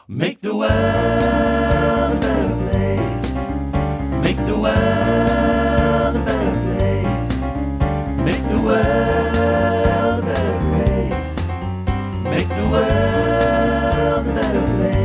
Make the world a better place. Make the world a better place. Make the world a better place. Make the world a better place.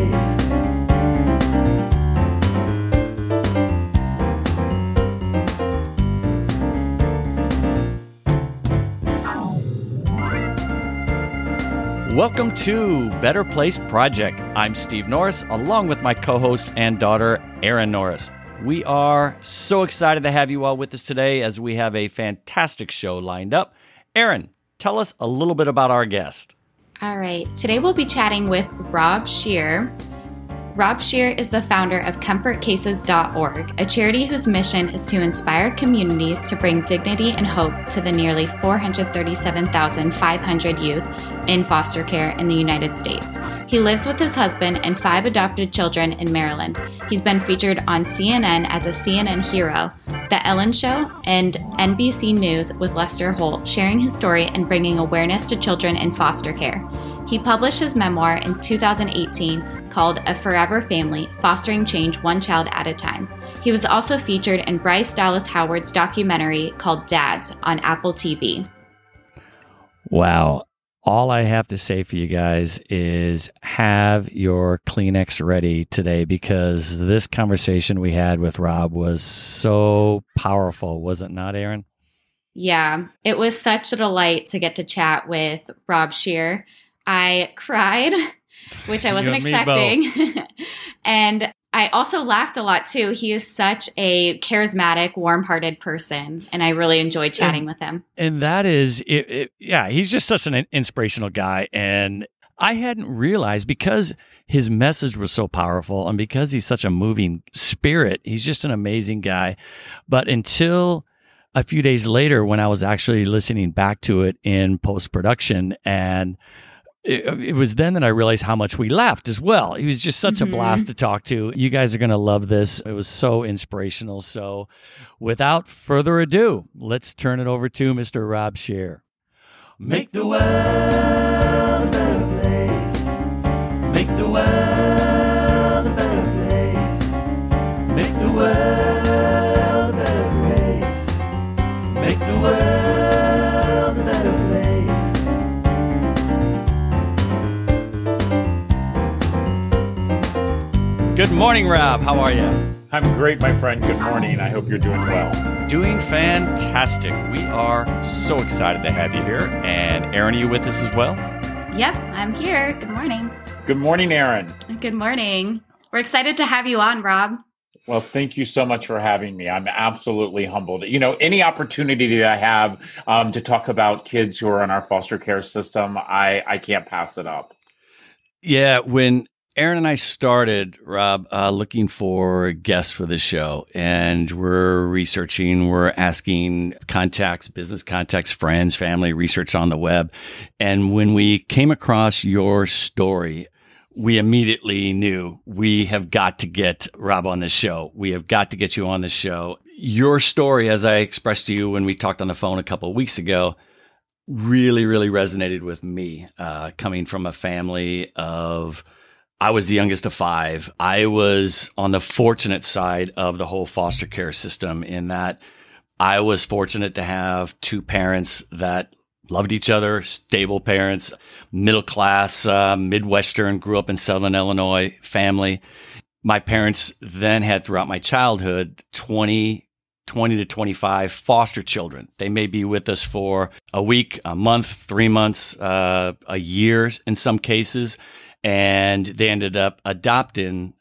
Welcome to Better Place Project. I'm Steve Norris, along with my co-host and daughter, Erin Norris. We are so excited to have you all with us today as we have a fantastic show lined up. Erin, tell us a little bit about our guest. All right. Today we'll be chatting with Rob Scheer. Rob Scheer is the founder of ComfortCases.org, a charity whose mission is to inspire communities to bring dignity and hope to the nearly 437,500 youth in foster care in the United States. He lives with his husband and 5 adopted children in Maryland. He's been featured on CNN as a CNN hero, The Ellen Show, and NBC News with Lester Holt, sharing his story and bringing awareness to children in foster care. He published his memoir in 2018 called A Forever Family, Fostering Change One Child at a Time. He was also featured in Bryce Dallas Howard's documentary called Dads on Apple TV. Wow. All I have to say for you guys is have your Kleenex ready today, because this conversation we had with Rob was so powerful, was it not, Erin? Yeah, it was such a delight to get to chat with Rob Scheer. I cried, which I wasn't expecting. And I also laughed a lot too. He is such a charismatic, warm-hearted person, and I really enjoyed chatting with him. And that is, yeah, he's just such an inspirational guy. And I hadn't realized, because his message was so powerful and because he's such a moving spirit, he's just an amazing guy. But until a few days later, when I was actually listening back to it in post-production, and it was then that I realized how much we laughed as well. He was just such a blast to talk to. You guys are going to love this. It was so inspirational. So without further ado, let's turn it over to Mr. Rob Scheer. Make the world a better place. Make the world a better place. Make the world a better place. Make the world a better place. Good morning, Rob. How are you? I'm great, my friend. Good morning. I hope you're doing well. Doing fantastic. We are so excited to have you here. And Erin, are you with us as well? Yep, I'm here. Good morning. Good morning, Erin. Good morning. We're excited to have you on, Rob. Well, thank you so much for having me. I'm absolutely humbled. You know, any opportunity that I have to talk about kids who are in our foster care system, I can't pass it up. Yeah, when Erin and I started, Rob, looking for guests for this show, and we're researching, we're asking contacts, business contacts, friends, family, research on the web. And when we came across your story, we immediately knew we have got to get Rob on this show. We have got to get you on this show. Your story, as I expressed to you when we talked on the phone a couple of weeks ago, really, really resonated with me, coming from a family of, I was the youngest of 5. I was on the fortunate side of the whole foster care system in that I was fortunate to have 2 parents that loved each other, stable parents, middle class, Midwestern, grew up in Southern Illinois family. My parents then had throughout my childhood 20 to 25 foster children. They may be with us for a week, a month, 3 months, a year in some cases. And they ended up adopting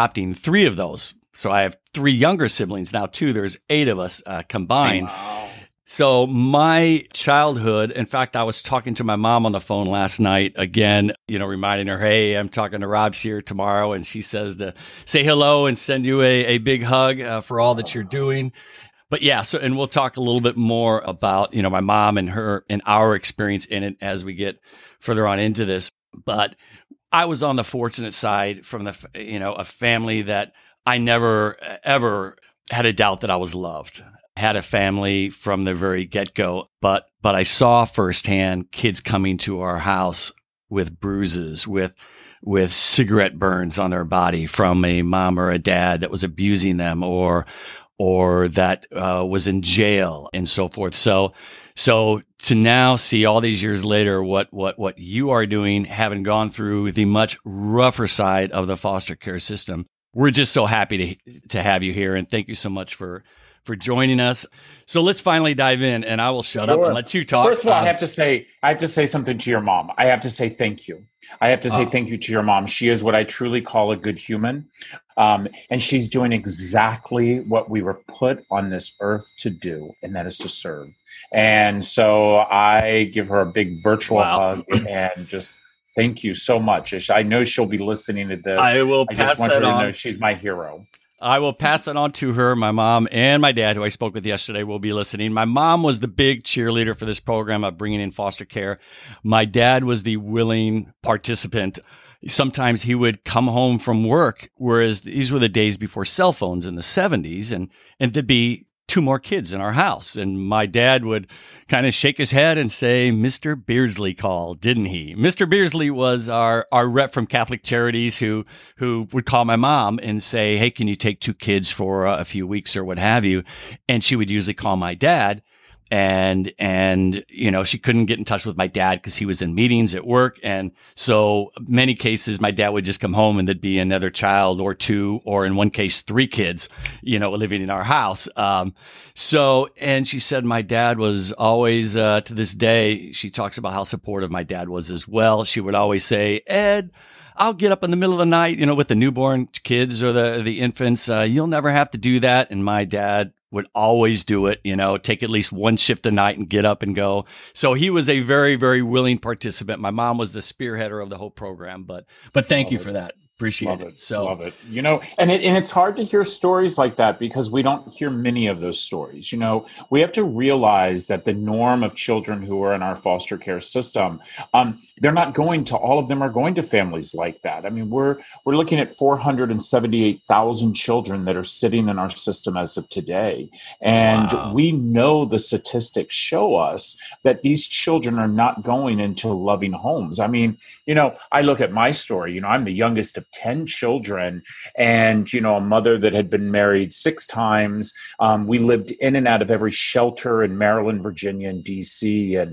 3 of those. So I have 3 younger siblings now, too. There's 8 of us combined. Wow. So my childhood, in fact, I was talking to my mom on the phone last night, again, reminding her, hey, I'm talking to Rob Scheer tomorrow. And she says to say hello and send you a big hug for all that you're doing. But yeah, and we'll talk a little bit more about, my mom and her and our experience in it as we get further on into this. But I was on the fortunate side from a family that I never, ever had a doubt that I was loved. Had a family from the very get-go, but I saw firsthand kids coming to our house with bruises, with with cigarette burns on their body from a mom or a dad that was abusing them, or that was in jail and so forth. So to now see all these years later what you are doing, having gone through the much rougher side of the foster care system, we're just so happy to have you here, and thank you so much for joining us. So let's finally dive in, and I will shut up and let you talk. First of all, I have to say something to your mom. I have to say thank you. I have to say thank you to your mom. She is what I truly call a good human. And she's doing exactly what we were put on this earth to do, and that is to serve. And so I give her a big virtual hug and just thank you so much. I know she'll be listening to this. I will pass that on. Know she's my hero. I will pass it on to her. My mom and my dad, who I spoke with yesterday, will be listening. My mom was the big cheerleader for this program of bringing in foster care. My dad was the willing participant. Sometimes he would come home from work, whereas these were the days before cell phones in the 70s, and there'd be 2 more kids in our house. And my dad would kind of shake his head and say, Mr. Beardsley called, didn't he? Mr. Beardsley was our rep from Catholic Charities who would call my mom and say, hey, can you take 2 kids for a few weeks or what have you? And she would usually call my dad. And she couldn't get in touch with my dad because he was in meetings at work. And so many cases, my dad would just come home and there'd be another child or 2, or in one case, 3 kids, living in our house. And she said my dad was always, to this day, she talks about how supportive my dad was as well. She would always say, Ed, I'll get up in the middle of the night, with the newborn kids or the infants. You'll never have to do that. And my dad would always do it, take at least 1 shift a night and get up and go. So he was a very, very willing participant. My mom was the spearheader of the whole program, but thank you for that. Appreciate it. So love it. And it's hard to hear stories like that because we don't hear many of those stories. We have to realize that the norm of children who are in our foster care system, they're not going to, all of them are going to families like that. I mean, we're looking at 478,000 children that are sitting in our system as of today. And we know the statistics show us that these children are not going into loving homes. I mean, I look at my story, I'm the youngest of 10 children and, a mother that had been married 6 times. We lived in and out of every shelter in Maryland, Virginia, and DC. And,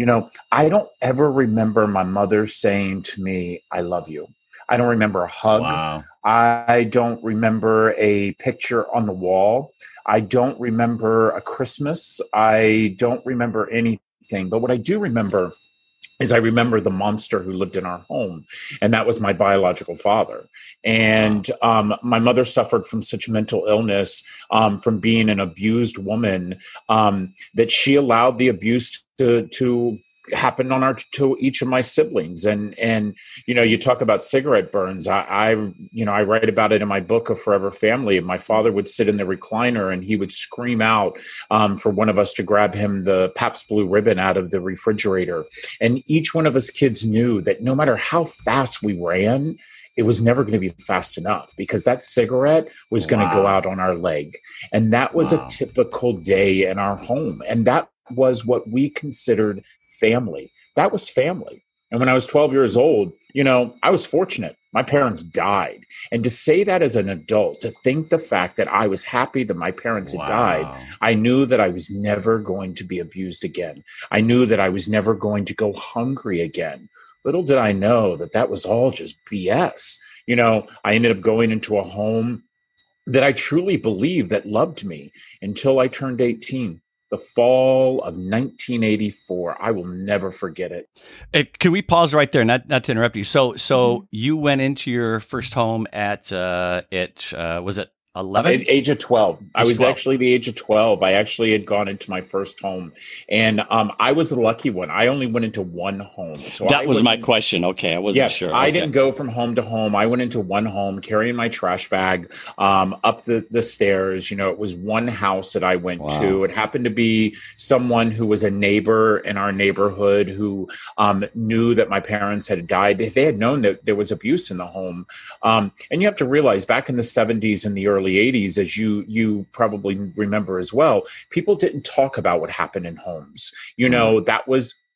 I don't ever remember my mother saying to me, I love you. I don't remember a hug. Wow. I don't remember a picture on the wall. I don't remember a Christmas. I don't remember anything. But what I do remember is I remember the monster who lived in our home, and that was my biological father. And my mother suffered from such mental illness from being an abused woman that she allowed the abuse to happen to each of my siblings. And you talk about cigarette burns. I write about it in my book, A Forever Family. And my father would sit in the recliner and he would scream out for one of us to grab him the Pabst Blue Ribbon out of the refrigerator. And each one of us kids knew that no matter how fast we ran, it was never going to be fast enough because that cigarette was going to go out on our leg. And that was a typical day in our home. And that was what we considered family. That was family. And when I was 12 years old, I was fortunate. My parents died. And to say that as an adult, to think the fact that I was happy that my parents had died, I knew that I was never going to be abused again. I knew that I was never going to go hungry again. Little did I know that was all just BS. I ended up going into a home that I truly believed that loved me until I turned 18. The fall of 1984. I will never forget it. Can we pause right there? Not to interrupt you. So you went into your first home at was it 11? Age of 12. I was 12. Actually the age of 12. I actually had gone into my first home. And I was the lucky one. I only went into one home. So that was my question. Okay. I wasn't sure. I didn't go from home to home. I went into one home carrying my trash bag up the stairs. It was one house that I went to. It happened to be someone who was a neighbor in our neighborhood who knew that my parents had died. They had known that there was abuse in the home. And you have to realize back in the 70s and the early 80s, as you probably remember as well, people didn't talk about what happened in homes. That was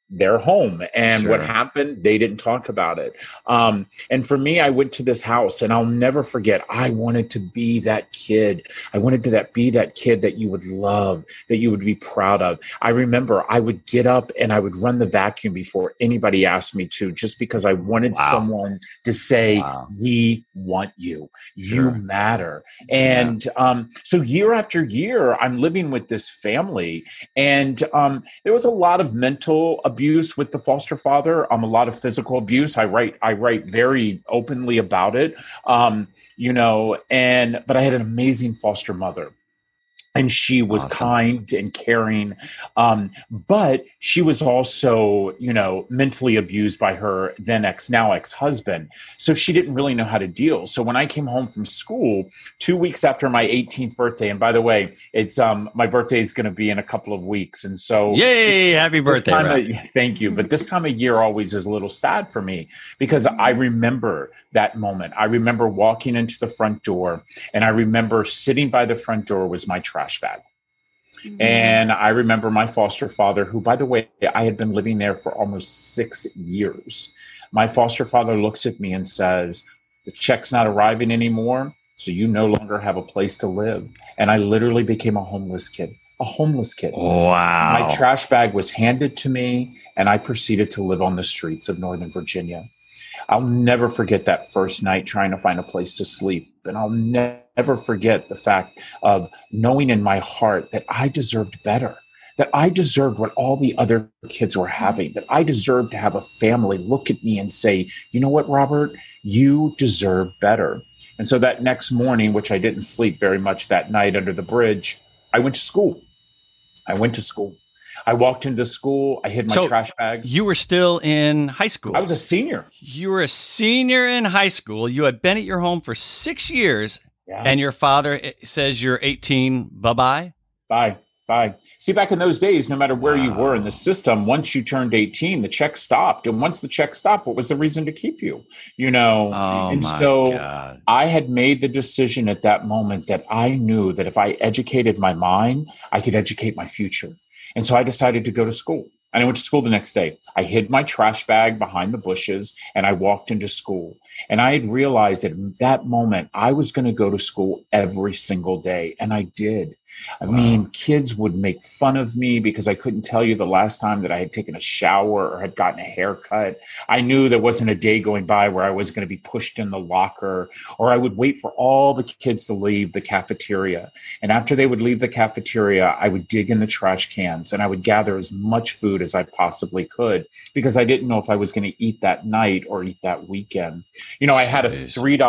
their home. And Sure. what happened, they didn't talk about it. And for me, I went to this house, and I'll never forget, I wanted to be that kid. I wanted to be that kid that you would love, that you would be proud of. I remember I would get up and I would run the vacuum before anybody asked me to, just because I wanted someone to say, we want you. You matter. And so year after year, I'm living with this family. And there was a lot of mental abuse with the foster father, a lot of physical abuse. I write very openly about it, but I had an amazing foster mother. And she was kind and caring. But she was also, mentally abused by her then now ex-husband. So she didn't really know how to deal. So when I came home from school 2 weeks after my 18th birthday, and by the way, it's my birthday is going to be in a couple of weeks. And so yay, happy birthday. Thank you. But this time of year always is a little sad for me, because I remember that moment. I remember walking into the front door, and I remember sitting by the front door was my trash bag. Mm-hmm. And I remember my foster father, who, by the way, I had been living there for almost 6 years. My foster father looks at me and says, the check's not arriving anymore, so you no longer have a place to live. And I literally became a homeless kid. Wow. My trash bag was handed to me, and I proceeded to live on the streets of Northern Virginia. I'll never forget that first night trying to find a place to sleep. And I'll never forget the fact of knowing in my heart that I deserved better, that I deserved what all the other kids were having, that I deserved to have a family look at me and say, you know what, Robert, you deserve better. And so that next morning, which I didn't sleep very much that night under the bridge, I went to school. I walked into school. I hid my trash bag. You were still in high school. I was a senior. You were a senior in high school. You had been at your home for 6 years, and your father says you're 18. Bye-bye? Bye. See, back in those days, no matter where you were in the system, once you turned 18, the check stopped. And once the check stopped, what was the reason to keep you? God. I had made the decision at that moment that I knew that if I educated my mind, I could educate my future. And so I decided to go to school. And I went to school the next day. I hid my trash bag behind the bushes, and I walked into school. And I had realized that in that moment, I was going to go to school every single day. And I did. I mean, kids would make fun of me because I couldn't tell you the last time that I had taken a shower or had gotten a haircut. I knew there wasn't a day going by where I was going to be pushed in the locker, or I would wait for all the kids to leave the cafeteria. And after they would leave the cafeteria, I would dig in the trash cans and I would gather as much food as I possibly could, because I didn't know if I was going to eat that night or eat that weekend. I had a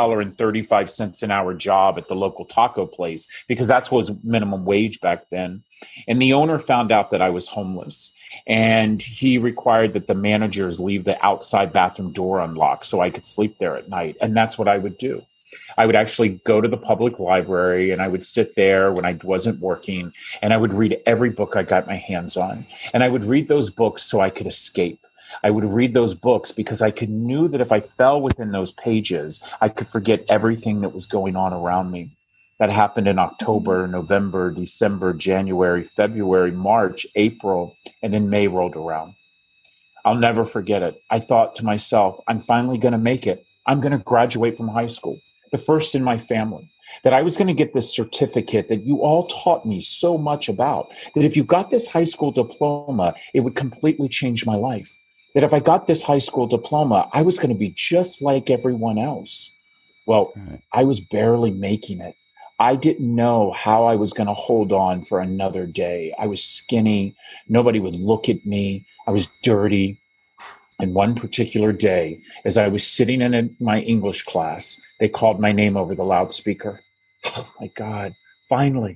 $3.35 an hour job at the local taco place, because that's what was minimum wage back then. And the owner found out that I was homeless, and he required that the managers leave the outside bathroom door unlocked so I could sleep there at night. And that's what I would do. I would actually go to the public library, and I would sit there when I wasn't working, and I would read every book I got my hands on. And I would read those books so I could escape. I would read those books because I knew that if I fell within those pages, I could forget everything that was going on around me. That happened in October, November, December, January, February, March, April, and then May rolled around. I'll never forget it. I thought to myself, I'm finally going to make it. I'm going to graduate from high school, the first in my family. That I was going to get this certificate that you all taught me so much about. That if you got this high school diploma, it would completely change my life. That if I got this high school diploma, I was going to be just like everyone else. Well, I was barely making it. I didn't know how I was going to hold on for another day. I was skinny. Nobody would look at me. I was dirty. And one particular day, as I was sitting in my English class, they called my name over the loudspeaker. Oh, my God. Finally,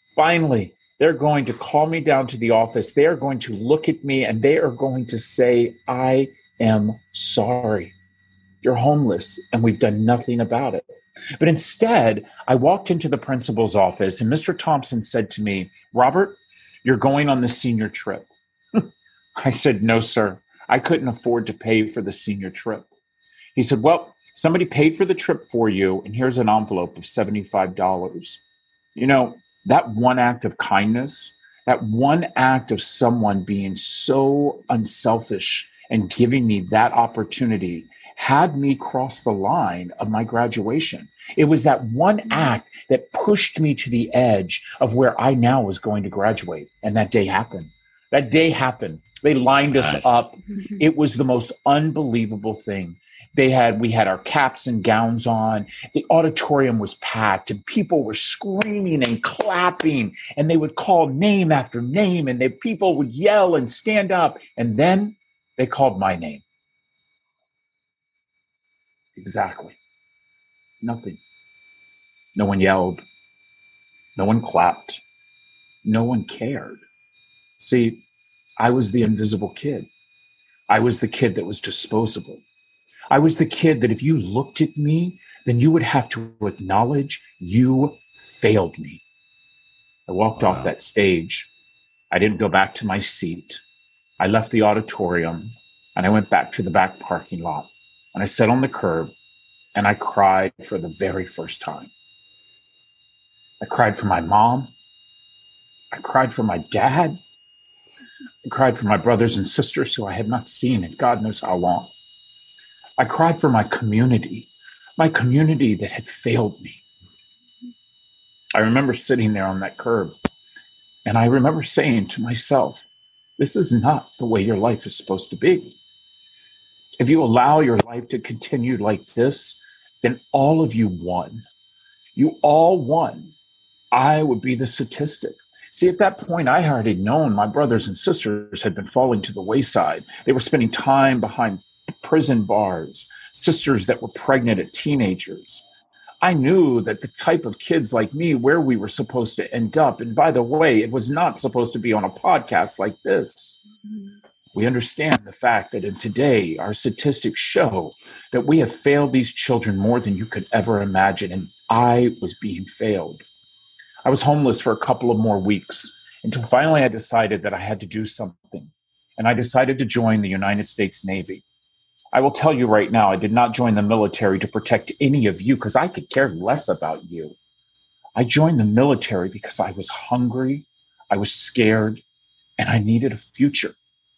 they're going to call me down to the office. They are going to look at me, and they are going to say, I am sorry. You're homeless, and we've done nothing about it. But instead, I walked into the principal's office, and Mr. Thompson said to me, Robert, you're going on the senior trip. I said, no, sir. I couldn't afford to pay for the senior trip. He said, well, somebody paid for the trip for you, and here's an envelope of $75. That one act of kindness, That one act of someone being so unselfish and giving me that opportunity had me cross the line of my graduation. It was that one act that pushed me to the edge of where I now was going to graduate. And that day happened. That day happened. They lined us up. It was the most unbelievable thing. We had our caps and gowns on. The auditorium was packed and people were screaming and clapping, and they would call name after name, and people would yell and stand up. And then they called my name. Exactly. Nothing. No one yelled. No one clapped. No one cared. See, I was the invisible kid. I was the kid that was disposable. I was the kid that if you looked at me, then you would have to acknowledge you failed me. I walked off that stage. I didn't go back to my seat. I left the auditorium and I went back to the back parking lot, and I sat on the curb and I cried for the very first time. I cried for my mom. I cried for my dad. I cried for my brothers and sisters who I had not seen in God knows how long. I cried for my community that had failed me. I remember sitting there on that curb, and I remember saying to myself, this is not the way your life is supposed to be. If you allow your life to continue like this, then all of you won. You all won. I would be the statistic. See, at that point, I had already known my brothers and sisters had been falling to the wayside. They were spending time behind prison bars, sisters that were pregnant at teenagers. I knew that the type of kids like me, where we were supposed to end up. And by the way, it was not supposed to be on a podcast like this. We understand the fact that in today, our statistics show that we have failed these children more than you could ever imagine. And I was being failed. I was homeless for a couple of more weeks until finally I decided that I had to do something. And I decided to join the United States Navy. I will tell you right now, I did not join the military to protect any of you because I could care less about you. I joined the military because I was hungry, I was scared, and I needed a future.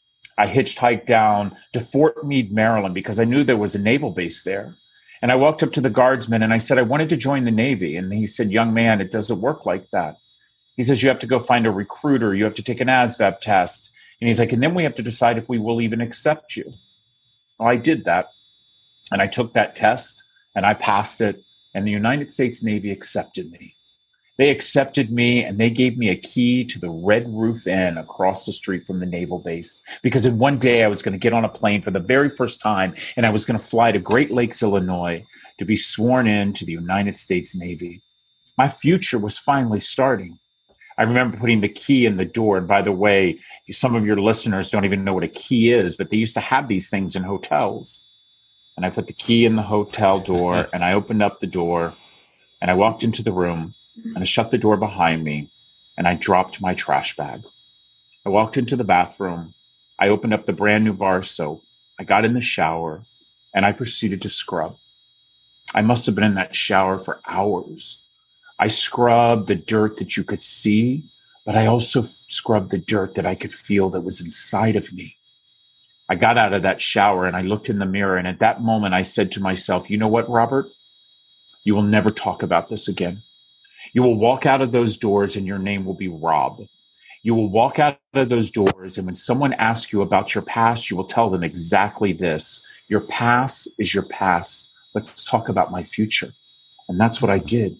I hitchhiked down to Fort Meade, Maryland, because I knew there was a naval base there. And I walked up to the guardsman and I said, I wanted to join the Navy. And he said, young man, it doesn't work like that. He says, you have to go find a recruiter. You have to take an ASVAB test. And he's like, and then we have to decide if we will even accept you. Well, I did that. And I took that test and I passed it. And the United States Navy accepted me. They accepted me and they gave me a key to the Red Roof Inn across the street from the naval base. Because in one day I was going to get on a plane for the very first time and I was going to fly to Great Lakes, Illinois to be sworn in to the United States Navy. My future was finally starting. I remember putting the key in the door. And by the way, some of your listeners don't even know what a key is, but they used to have these things in hotels. And I put the key in the hotel door and I opened up the door and I walked into the room. And I shut the door behind me and I dropped my trash bag. I walked into the bathroom. I opened up the brand new bar soap. I got in the shower and I proceeded to scrub. I must have been in that shower for hours. I scrubbed the dirt that you could see, but I also scrubbed the dirt that I could feel that was inside of me. I got out of that shower and I looked in the mirror. And at that moment, I said to myself, you know what, Robert? You will never talk about this again. You will walk out of those doors and your name will be Rob. You will walk out of those doors and when someone asks you about your past, you will tell them exactly this. Your past is your past. Let's talk about my future. And that's what I did.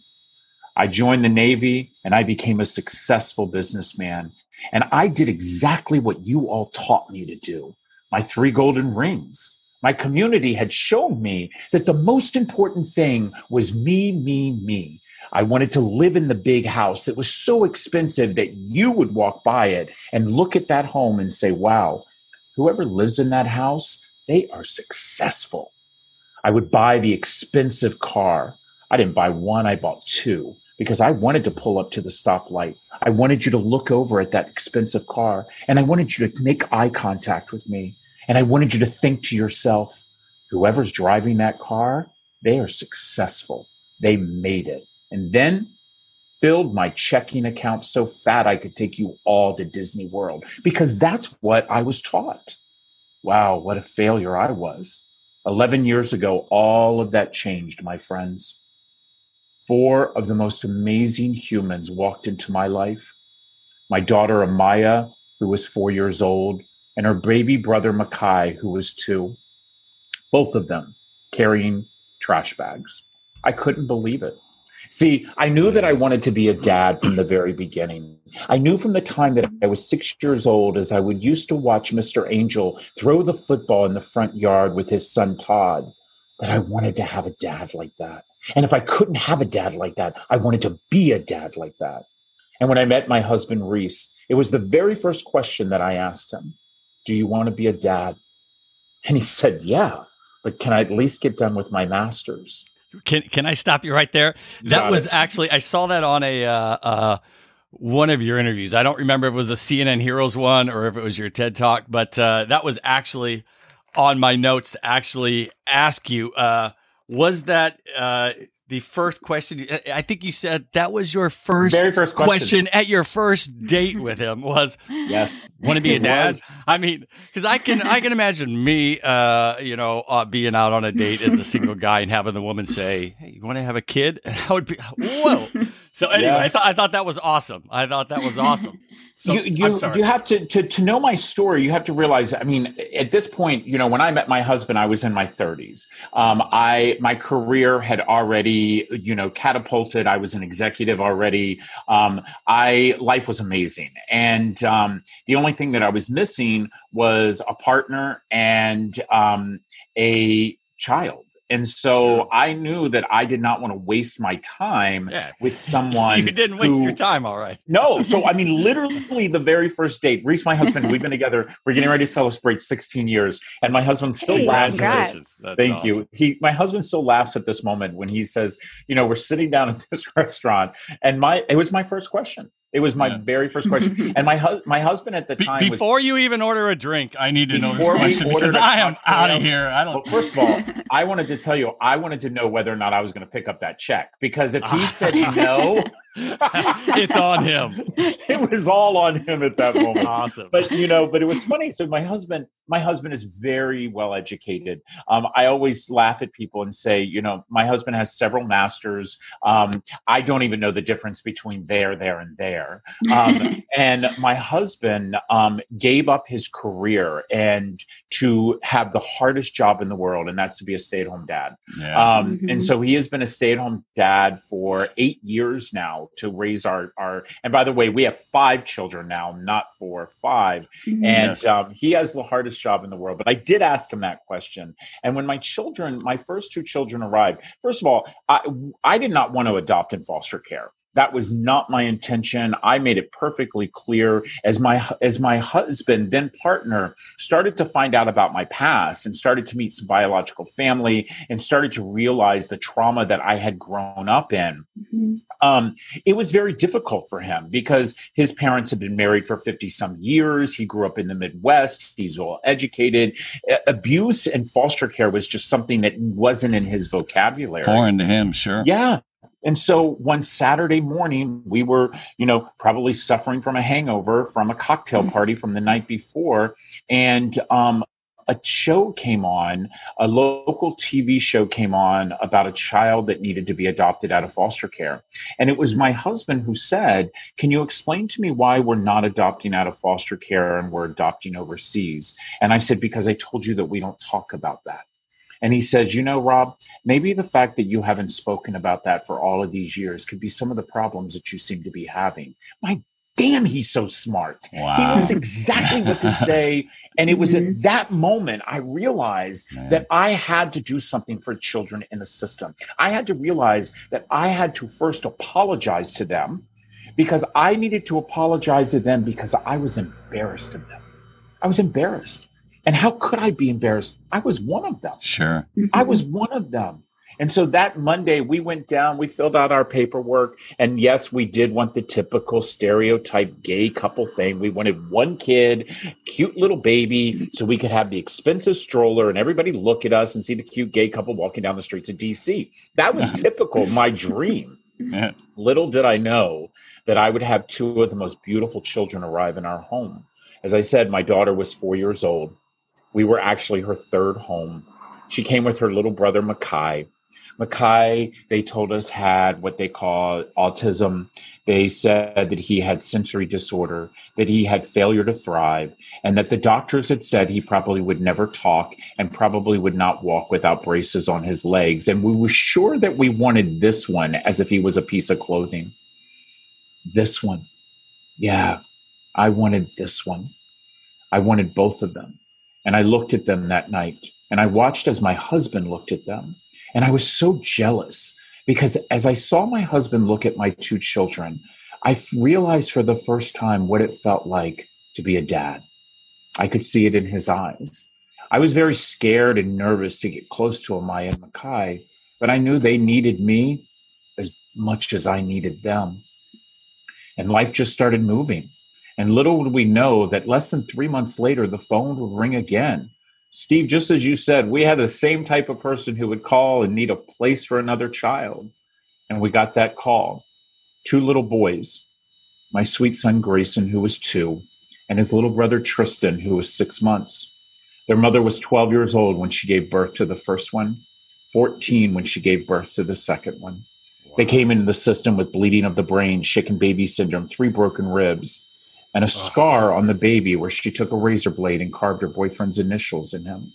I joined the Navy and I became a successful businessman. And I did exactly what you all taught me to do. My 3 golden rings. My community had shown me that the most important thing was me, me, me. I wanted to live in the big house that was so expensive that you would walk by it and look at that home and say, wow, whoever lives in that house, they are successful. I would buy the expensive car. I didn't buy one, I bought 2 because I wanted to pull up to the stoplight. I wanted you to look over at that expensive car and I wanted you to make eye contact with me. And I wanted you to think to yourself, whoever's driving that car, they are successful. They made it. And then filled my checking account so fat I could take you all to Disney World, because that's what I was taught. Wow, what a failure I was. 11 years ago, all of that changed, my friends. 4 of the most amazing humans walked into my life. My daughter, Amaya, who was 4 years old, and her baby brother, Makai, who was 2. Both of them carrying trash bags. I couldn't believe it. See, I knew that I wanted to be a dad from the very beginning. I knew from the time that I was 6 years old, as I would used to watch Mr. Angel throw the football in the front yard with his son Todd, that I wanted to have a dad like that. And if I couldn't have a dad like that, I wanted to be a dad like that. And when I met my husband, Reese, it was the very first question that I asked him. Do you want to be a dad? And he said, yeah, but can I at least get done with my master's? Can I stop you right there? That was actually, I saw that on a one of your interviews. I don't remember if it was the CNN Heroes one or if it was your TED Talk, but that was actually on my notes to actually ask you. Was that the first question? I think you said that was your very first question at your first date with him was, yes, want to be a dad? I mean, because I can imagine me, being out on a date as a single guy and having the woman say, "Hey, you want to have a kid?" And I would be, whoa. So anyway, I thought that was awesome. So you have to know my story. You have to realize, I mean, at this point, when I met my husband, I was in my 30s. My career had already, catapulted. I was an executive already. Life was amazing. And the only thing that I was missing was a partner and a child. And so I knew that I did not want to waste my time with someone. You didn't waste your time, all right. No. So, I mean, literally the very first date, Reese, my husband, we've been together. We're getting ready to celebrate 16 years. And my husband still laughs at this. Thank awesome. You. My husband still laughs at this moment when he says, we're sitting down at this restaurant. And it was my first question. It was my very first question. And my husband at the time before you even order a drink, I need to know this question because I am out of here. Well, first of all, I wanted to tell you, I wanted to know whether or not I was going to pick up that check, because if he said no, it's on him. It was all on him at that moment. Awesome. But it was funny. So my husband is very well educated. I always laugh at people and say, my husband has several masters. I don't even know the difference between there, and there. And my husband gave up his career and to have the hardest job in the world, and that's to be a stay-at-home dad. Yeah. And so he has been a stay-at-home dad for 8 years now to raise our, and by the way, we have 5 children now, not 4, 5. And he has the hardest job in the world. But I did ask him that question. And when my first 2 children arrived, first of all, I did not want to adopt in foster care. That was not my intention. I made it perfectly clear as my husband, then partner, started to find out about my past and started to meet some biological family and started to realize the trauma that I had grown up in. Mm-hmm. It was very difficult for him because his parents had been married for 50 some years. He grew up in the Midwest. He's well educated. Abuse and foster care was just something that wasn't in his vocabulary. Foreign to him, sure. Yeah. And so one Saturday morning, we were, probably suffering from a hangover from a cocktail party from the night before. And a show came on, a local TV show came on about a child that needed to be adopted out of foster care. And it was my husband who said, can you explain to me why we're not adopting out of foster care and we're adopting overseas? And I said, because I told you that we don't talk about that. And he says, Rob, maybe the fact that you haven't spoken about that for all of these years could be some of the problems that you seem to be having. My damn, he's so smart. Wow. He knows exactly what to say. And it was at that moment I realized that I had to do something for children in the system. I had to realize that I had to first apologize to them, because I needed to apologize to them because I was embarrassed of them. I was embarrassed. And how could I be embarrassed? I was one of them. Sure. I was one of them. And so that Monday we went down, we filled out our paperwork. And yes, we did want the typical stereotype gay couple thing. We wanted one kid, cute little baby, so we could have the expensive stroller and everybody look at us and see the cute gay couple walking down the streets of DC. That was typical, my dream. Little did I know that I would have two of the most beautiful children arrive in our home. As I said, my daughter was 4 years old. We were actually her third home. She came with her little brother, Makai. Makai, they told us, had what they call autism. They said that he had sensory disorder, that he had failure to thrive, and that the doctors had said he probably would never talk and probably would not walk without braces on his legs. And we were sure that we wanted this one as if he was a piece of clothing. This one. Yeah, I wanted this one. I wanted both of them. And I looked at them that night, and I watched as my husband looked at them. And I was so jealous because as I saw my husband look at my two children, I realized for the first time what it felt like to be a dad. I could see it in his eyes. I was very scared and nervous to get close to Amaya and Makai, but I knew they needed me as much as I needed them. And life just started moving. And little did we know that less than 3 months later, the phone would ring again. Steve, just as you said, we had the same type of person who would call and need a place for another child. And we got that call. Two little boys, my sweet son Grayson, who was 2, and his little brother Tristan, who was 6 months. Their mother was 12 years old when she gave birth to the first one, 14 when she gave birth to the second one. Wow. They came into the system with bleeding of the brain, shaken baby syndrome, 3 broken ribs, and a scar on the baby where she took a razor blade and carved her boyfriend's initials in him.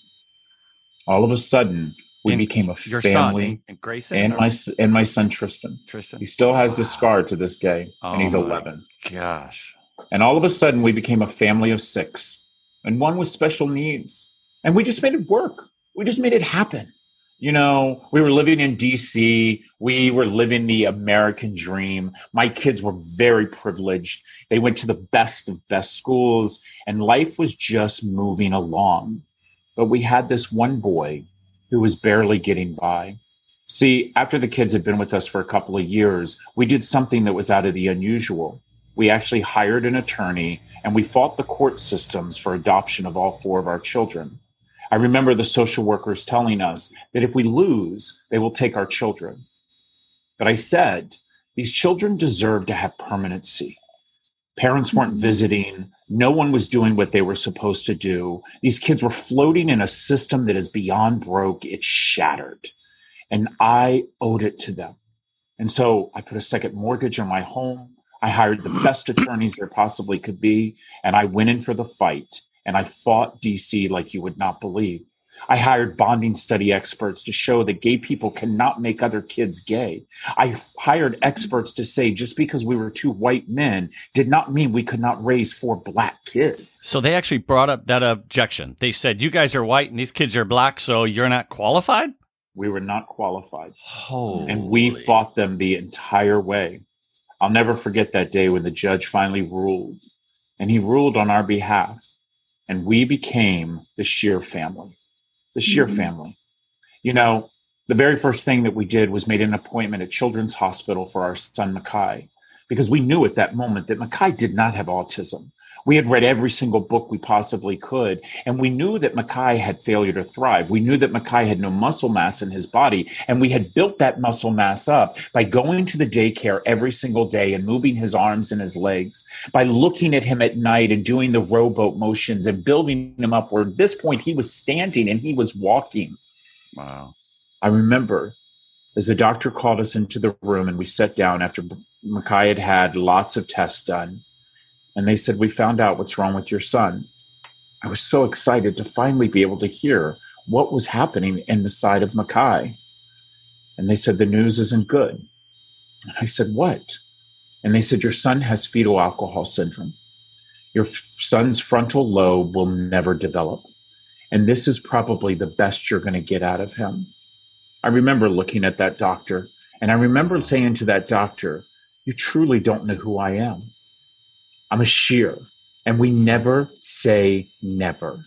All of a sudden, we became a family. And Grayson? And my son, Tristan. He still has the scar to this day, and he's 11. Gosh. And all of a sudden, we became a family of 6, and one with special needs. And we just made it work. We just made it happen. You know, we were living in DC. We were living the American dream. My kids were very privileged. They went to the best of best schools, and life was just moving along. But we had this one boy who was barely getting by. See, after the kids had been with us for a couple of years, we did something that was out of the unusual. We actually hired an attorney, and we fought the court systems for adoption of all 4 of our children. I remember the social workers telling us that if we lose, they will take our children. But I said, these children deserve to have permanency. Parents weren't visiting. No one was doing what they were supposed to do. These kids were floating in a system that is beyond broke. It's shattered. And I owed it to them. And so I put a second mortgage on my home. I hired the best attorneys there possibly could be. And I went in for the fight. And I fought DC like you would not believe. I hired bonding study experts to show that gay people cannot make other kids gay. I hired experts to say just because we were 2 white men did not mean we could not raise 4 black kids. So they actually brought up that objection. They said, you guys are white and these kids are black, so you're not qualified? We were not qualified. Holy. And we fought them the entire way. I'll never forget that day when the judge finally ruled. And he ruled on our behalf. And we became the Shear family. The Shear family. You know, the very first thing that we did was made an appointment at Children's Hospital for our son, Makai, because we knew at that moment that Makai did not have autism. We had read every single book we possibly could, and we knew that Makai had failure to thrive. We knew that Makai had no muscle mass in his body, and we had built that muscle mass up by going to the daycare every single day and moving his arms and his legs, by looking at him at night and doing the rowboat motions and building him up where at this point he was standing and he was walking. Wow. I remember as the doctor called us into the room and we sat down after Makai had had lots of tests done. And they said, we found out what's wrong with your son. I was so excited to finally be able to hear what was happening in the side of Makai. And they said, the news isn't good. And I said, what? And they said, your son has fetal alcohol syndrome. Your son's frontal lobe will never develop. And this is probably the best you're going to get out of him. I remember looking at that doctor, and I remember saying to that doctor, you truly don't know who I am. I'm a Shear, and we never say never.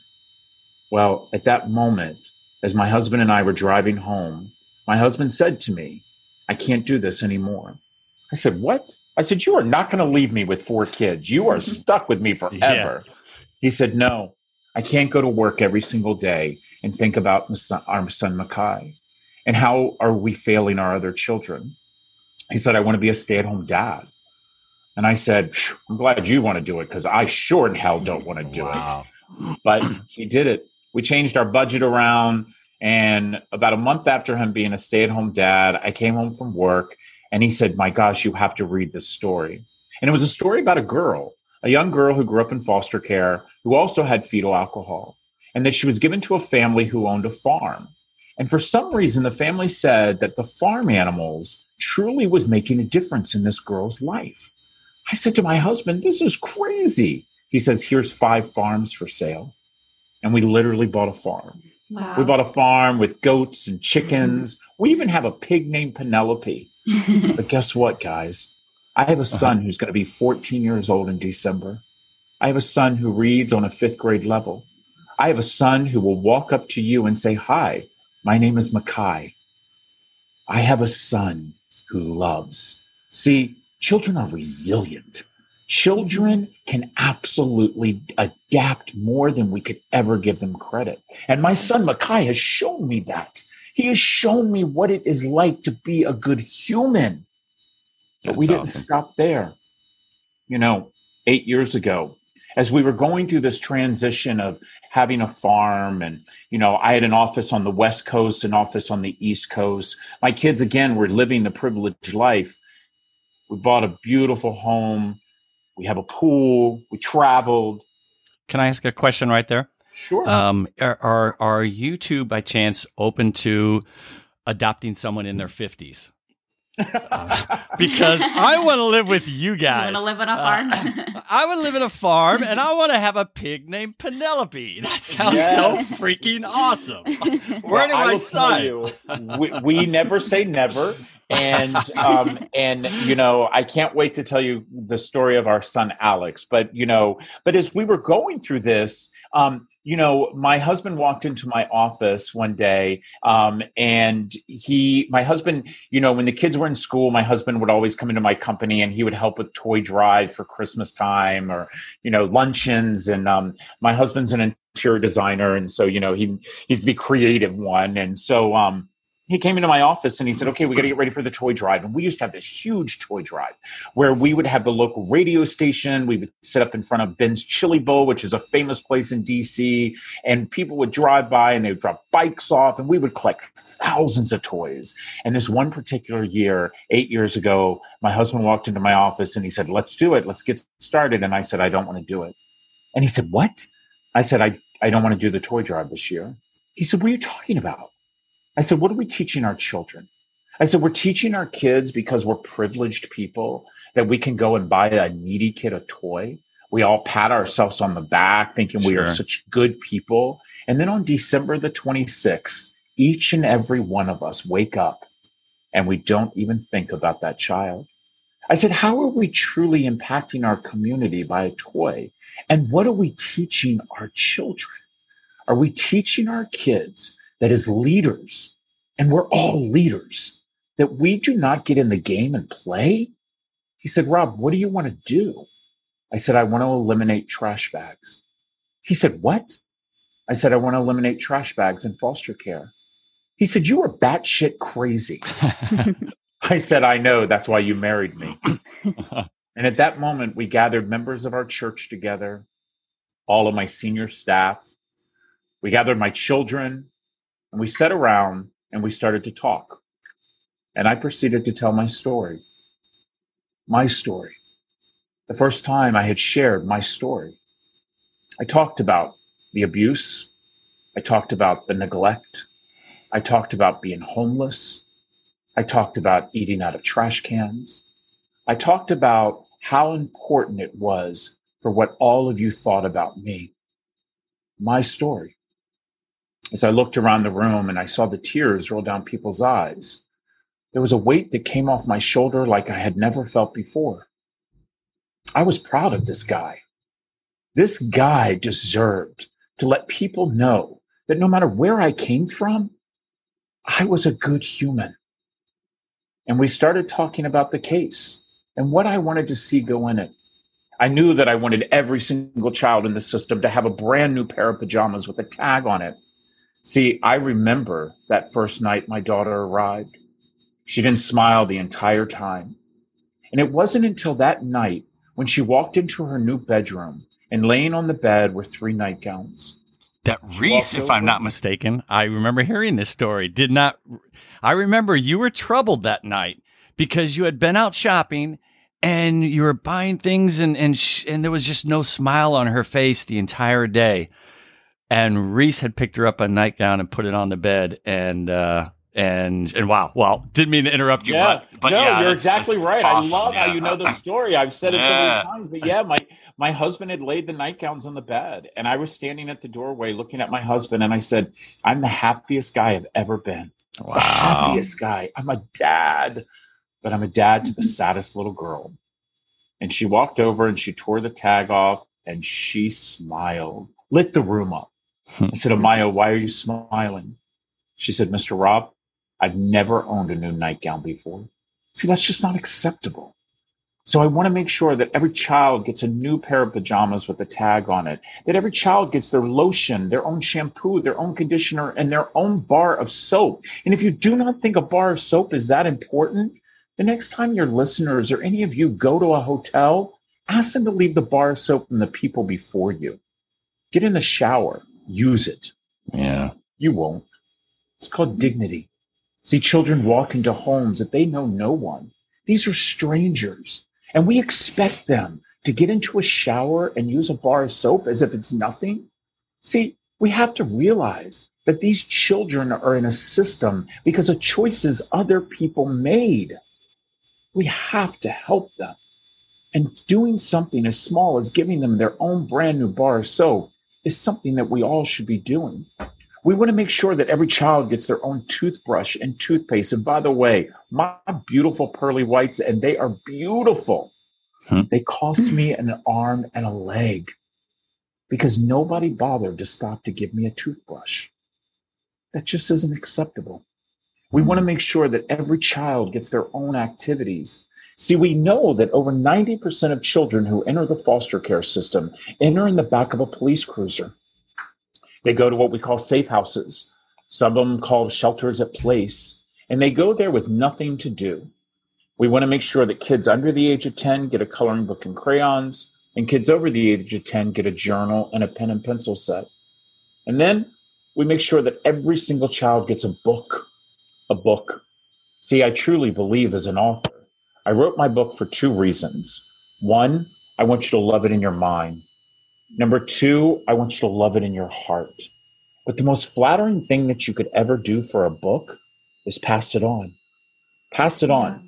Well, at that moment, as my husband and I were driving home, my husband said to me, I can't do this anymore. I said, what? I said, you are not going to leave me with 4 kids. You are stuck with me forever. Yeah. He said, no, I can't go to work every single day and think about our son, Makai, and how are we failing our other children? He said, I want to be a stay-at-home dad. And I said, I'm glad you want to do it because I sure in hell don't want to do it. But he did it. We changed our budget around. And about a month after him being a stay-at-home dad, I came home from work and he said, my gosh, you have to read this story. And it was a story about a young girl who grew up in foster care, who also had fetal alcohol, and that she was given to a family who owned a farm. And for some reason, the family said that the farm animals truly was making a difference in this girl's life. I said to my husband, this is crazy. He says, here's 5 farms for sale. And we literally bought a farm. Wow. We bought a farm with goats and chickens. We even have a pig named Penelope. But guess what, guys? I have a son who's going to be 14 years old in December. I have a son who reads on a 5th grade level. I have a son who will walk up to you and say, hi, my name is Makai. I have a son who loves. See, children are resilient. Children can absolutely adapt more than we could ever give them credit. And my son, Makai, has shown me that. He has shown me what it is like to be a good human. But we didn't stop there. 8 years ago, as we were going through this transition of having a farm and, I had an office on the West Coast, an office on the East Coast. My kids, again, were living the privileged life. We bought a beautiful home. We have a pool. We traveled. Can I ask a question right there? Sure. Are you two, by chance, open to adopting someone in their 50s? Because I want to live with you guys. You want to live on a farm? I want to live in a farm, and I want to have a pig named Penelope. That sounds so freaking awesome. Where do I sign? We never say never. And I can't wait to tell you the story of our son, Alex. But as we were going through this, my husband walked into my office one day, and my husband, when the kids were in school, my husband would always come into my company and he would help with toy drive for Christmas time or, luncheons. And my husband's an interior designer. And so, he's the creative one. And so, he came into my office and he said, okay, we got to get ready for the toy drive. And we used to have this huge toy drive where we would have the local radio station. We would sit up in front of Ben's Chili Bowl, which is a famous place in DC. And people would drive by and they would drop bikes off and we would collect thousands of toys. And this one particular year, 8 years ago, my husband walked into my office and he said, let's do it. Let's get started. And I said, I don't want to do it. And he said, what? I said, I don't want to do the toy drive this year. He said, what are you talking about? I said, what are we teaching our children? I said, we're teaching our kids because we're privileged people that we can go and buy a needy kid a toy. We all pat ourselves on the back thinking we are such good people. And then on December the 26th, each and every one of us wake up and we don't even think about that child. I said, how are we truly impacting our community by a toy? And what are we teaching our children? Are we teaching our kids that as leaders, and we're all leaders, that we do not get in the game and play? He said, Rob, what do you want to do? I said, I want to eliminate trash bags. He said, what? I said, I want to eliminate trash bags in foster care. He said, you are batshit crazy. I said, I know, that's why you married me. And at that moment, we gathered members of our church together, all of my senior staff. We gathered my children, and we sat around and we started to talk. And I proceeded to tell my story. My story. The first time I had shared my story. I talked about the abuse. I talked about the neglect. I talked about being homeless. I talked about eating out of trash cans. I talked about how important it was for what all of you thought about me. My story. As I looked around the room and I saw the tears roll down people's eyes, there was a weight that came off my shoulder like I had never felt before. I was proud of this guy. This guy deserved to let people know that no matter where I came from, I was a good human. And we started talking about the case and what I wanted to see go in it. I knew that I wanted every single child in the system to have a brand new pair of pajamas with a tag on it. See, I remember that first night my daughter arrived. She didn't smile the entire time. And it wasn't until that night when she walked into her new bedroom and laying on the bed were 3 nightgowns. That Reese, if I'm not mistaken, I remember hearing this story, I remember you were troubled that night because you had been out shopping and you were buying things and there was just no smile on her face the entire day. And Reese had picked her up a nightgown and put it on the bed and wow. Well, didn't mean to interrupt you, but no, yeah, you're exactly right. Awesome. I love how you know the story. I've said it so many times, but yeah, my husband had laid the nightgowns on the bed and I was standing at the doorway looking at my husband and I said, I'm the happiest guy I've ever been. Wow. The happiest guy. I'm a dad, but I'm a dad to the saddest little girl. And she walked over and she tore the tag off and she smiled, lit the room up. I said, Amaya, why are you smiling? She said, Mr. Rob, I've never owned a new nightgown before. See, that's just not acceptable. So I want to make sure that every child gets a new pair of pajamas with a tag on it, that every child gets their lotion, their own shampoo, their own conditioner, and their own bar of soap. And if you do not think a bar of soap is that important, the next time your listeners or any of you go to a hotel, ask them to leave the bar of soap from the people before you. Get in the shower, use it. Yeah. You won't. It's called dignity. See, children walk into homes that they know no one. These are strangers. And we expect them to get into a shower and use a bar of soap as if it's nothing. See, we have to realize that these children are in a system because of choices other people made. We have to help them. And doing something as small as giving them their own brand new bar of soap is something that we all should be doing. We want to make sure that every child gets their own toothbrush and toothpaste. And by the way, my beautiful pearly whites, and they are beautiful. They cost me an arm and a leg because nobody bothered to stop to give me a toothbrush. That just isn't acceptable. We want to make sure that every child gets their own activities. See, we know that over 90% of children who enter the foster care system enter in the back of a police cruiser. They go to what we call safe houses. Some of them called shelters at place, and they go there with nothing to do. We want to make sure that kids under the age of 10 get a coloring book and crayons, and kids over the age of 10 get a journal and a pen and pencil set. And then we make sure that every single child gets a book. A book. See, I truly believe as an author, I wrote my book for 2 reasons. 1, I want you to love it in your mind. Number 2, I want you to love it in your heart. But the most flattering thing that you could ever do for a book is pass it on. Pass it on.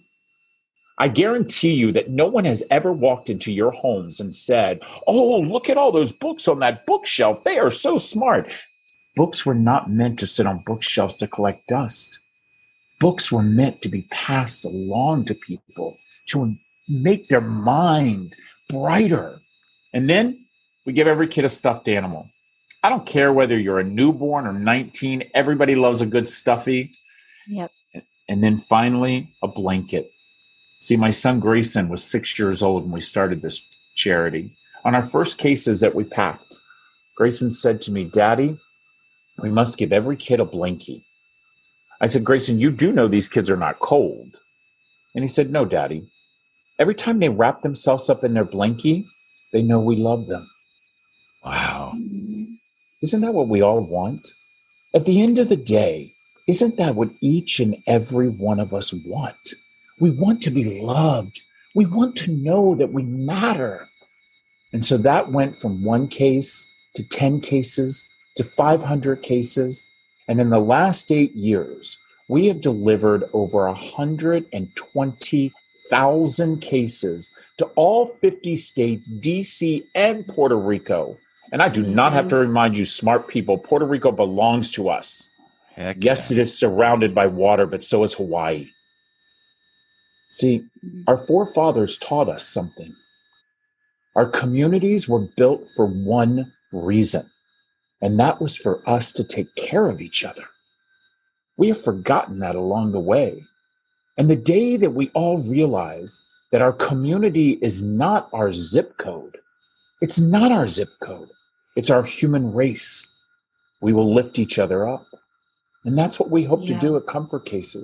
I guarantee you that no one has ever walked into your homes and said, oh, look at all those books on that bookshelf. They are so smart. Books were not meant to sit on bookshelves to collect dust. Books were meant to be passed along to people to make their mind brighter. And then we give every kid a stuffed animal. I don't care whether you're a newborn or 19. Everybody loves a good stuffy. Yep. And then finally, a blanket. See, my son Grayson was 6 years old when we started this charity. On our first cases that we packed, Grayson said to me, Daddy, we must give every kid a blankie. I said, Grayson, you do know these kids are not cold. And he said, no, Daddy. Every time they wrap themselves up in their blankie, they know we love them. Wow. Isn't that what we all want? At the end of the day, isn't that what each and every one of us want? We want to be loved. We want to know that we matter. And so that went from 1 case to 10 cases to 500 cases. And in the last 8 years, we have delivered over 120,000 cases to all 50 states, DC, and Puerto Rico. And I do not have to remind you, smart people, Puerto Rico belongs to us. Heck yes, yeah. It is surrounded by water, but so is Hawaii. See, our forefathers taught us something. Our communities were built for one reason, and that was for us to take care of each other. We have forgotten that along the way. And the day that we all realize that our community is not our zip code, it's not our zip code, it's our human race, we will lift each other up. And that's what we hope to do at Comfort Cases.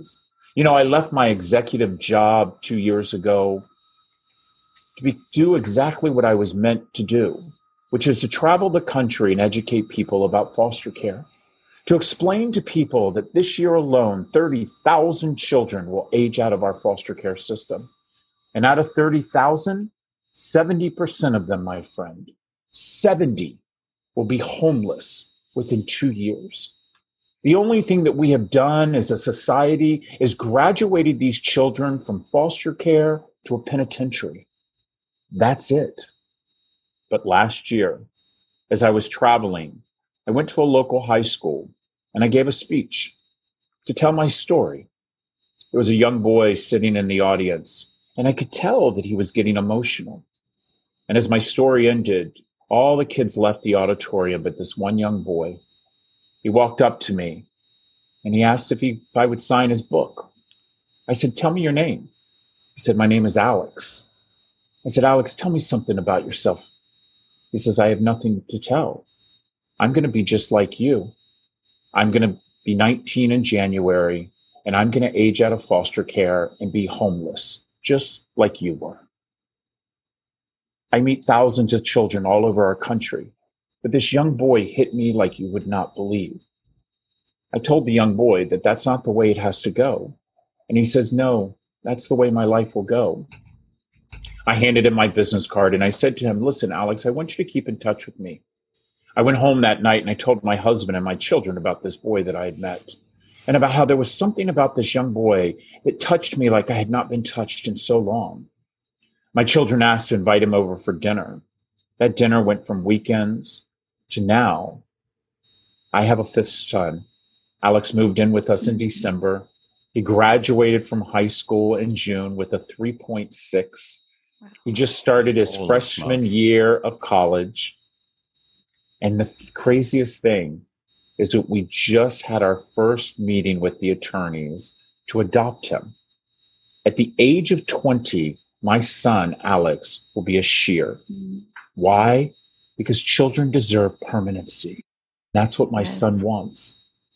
I left my executive job 2 years ago to do exactly what I was meant to do, which is to travel the country and educate people about foster care, to explain to people that this year alone, 30,000 children will age out of our foster care system. And out of 30,000, 70% of them, my friend, 70 will be homeless within 2 years. The only thing that we have done as a society is graduated these children from foster care to a penitentiary. That's it. But last year, as I was traveling, I went to a local high school and I gave a speech to tell my story. There was a young boy sitting in the audience, and I could tell that he was getting emotional. And as my story ended, all the kids left the auditorium, but this one young boy, he walked up to me and he asked if I would sign his book. I said, "Tell me your name." He said, "My name is Alex." I said, "Alex, tell me something about yourself." He says, "I have nothing to tell. I'm going to be just like you. I'm going to be 19 in January, and I'm going to age out of foster care and be homeless, just like you were." I meet thousands of children all over our country, but this young boy hit me like you would not believe. I told the young boy that that's not the way it has to go. And he says, "No, that's the way my life will go." I handed him my business card and I said to him, "Listen, Alex, I want you to keep in touch with me." I went home that night and I told my husband and my children about this boy that I had met and about how there was something about this young boy that touched me like I had not been touched in so long. My children asked to invite him over for dinner. That dinner went from weekends to now. I have a fifth son. Alex moved in with us in December. He graduated from high school in June with a 3.6. He just started his freshman year of college. And the craziest thing is that we just had our first meeting with the attorneys to adopt him. At the age of 20, my son, Alex, will be a shear. Why? Because children deserve permanency. That's what my son wants.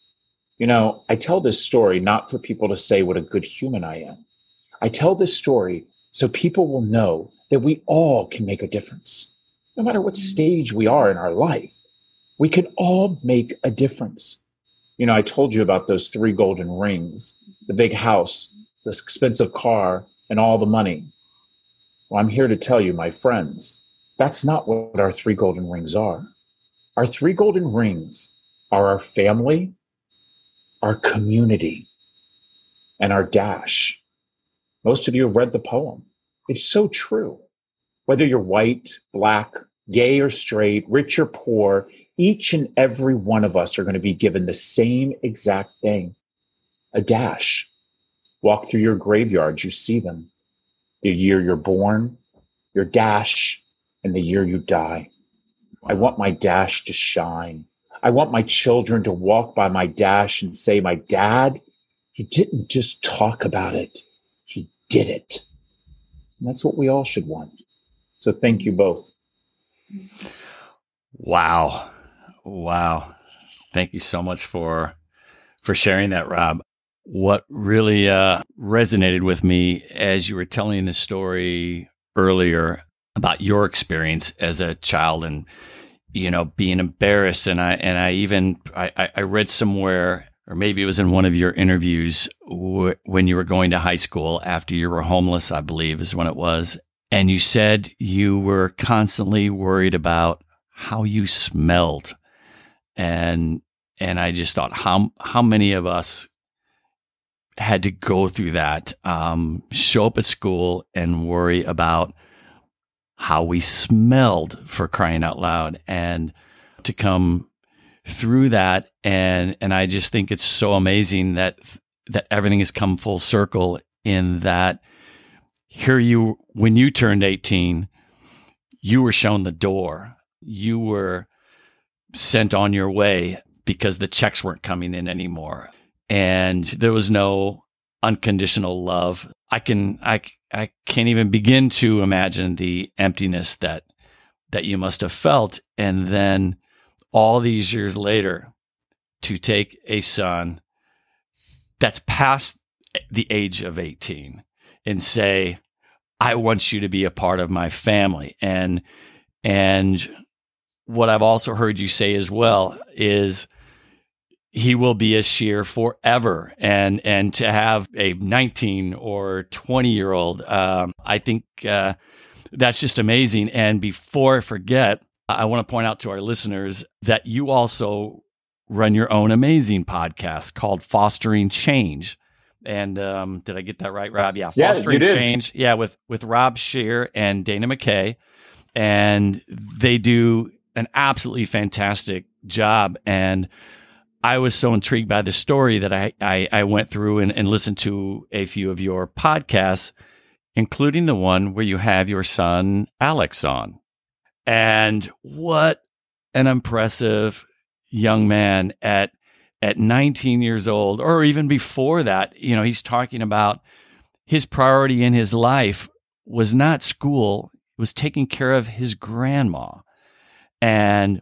I tell this story not for people to say what a good human I am. I tell this story so people will know that we all can make a difference. No matter what stage we are in our life, we can all make a difference. I told you about those 3 golden rings, the big house, the expensive car, and all the money. Well, I'm here to tell you, my friends, that's not what our 3 golden rings are. Our 3 golden rings are our family, our community, and our dash. Most of you have read the poem. It's so true. Whether you're white, black, gay or straight, rich or poor, each and every one of us are going to be given the same exact thing, a dash. Walk through your graveyards, you see them. The year you're born, your dash, and the year you die. I want my dash to shine. I want my children to walk by my dash and say, "My dad, he didn't just talk about it. He did it." And that's what we all should want. So thank you both. Wow. Thank you so much for sharing that, Rob. What really resonated with me as you were telling the story earlier about your experience as a child and being embarrassed. And I read somewhere, or maybe it was in one of your interviews when you were going to high school after you were homeless, I believe is when it was. And you said you were constantly worried about how you smelled. And I just thought how many of us had to go through that, show up at school and worry about how we smelled, for crying out loud, and to come through that. And I just think it's so amazing that everything has come full circle in that when you turned 18, you were shown the door. You were sent on your way because the checks weren't coming in anymore. And there was no unconditional love. I can't even begin to imagine the emptiness that you must have felt. And then all these years later, to take a son that's past the age of 18 and say, I want you to be a part of my family. And what I've also heard you say as well is he will be a Scheer forever. And to have a 19 or 20-year-old, I think that's just amazing. And before I forget, I want to point out to our listeners that you also run your own amazing podcast called Fostering Change. And did I get that right, Rob? Yeah, Fostering Change. Yeah, with Rob Scheer and Dana McKay. And they do an absolutely fantastic job. And I was so intrigued by the story that I went through and listened to a few of your podcasts, including the one where you have your son, Alex, on. And what an impressive young man at 19 years old, or even before that. You know, he's talking about his priority in his life was not school, it was taking care of his grandma. And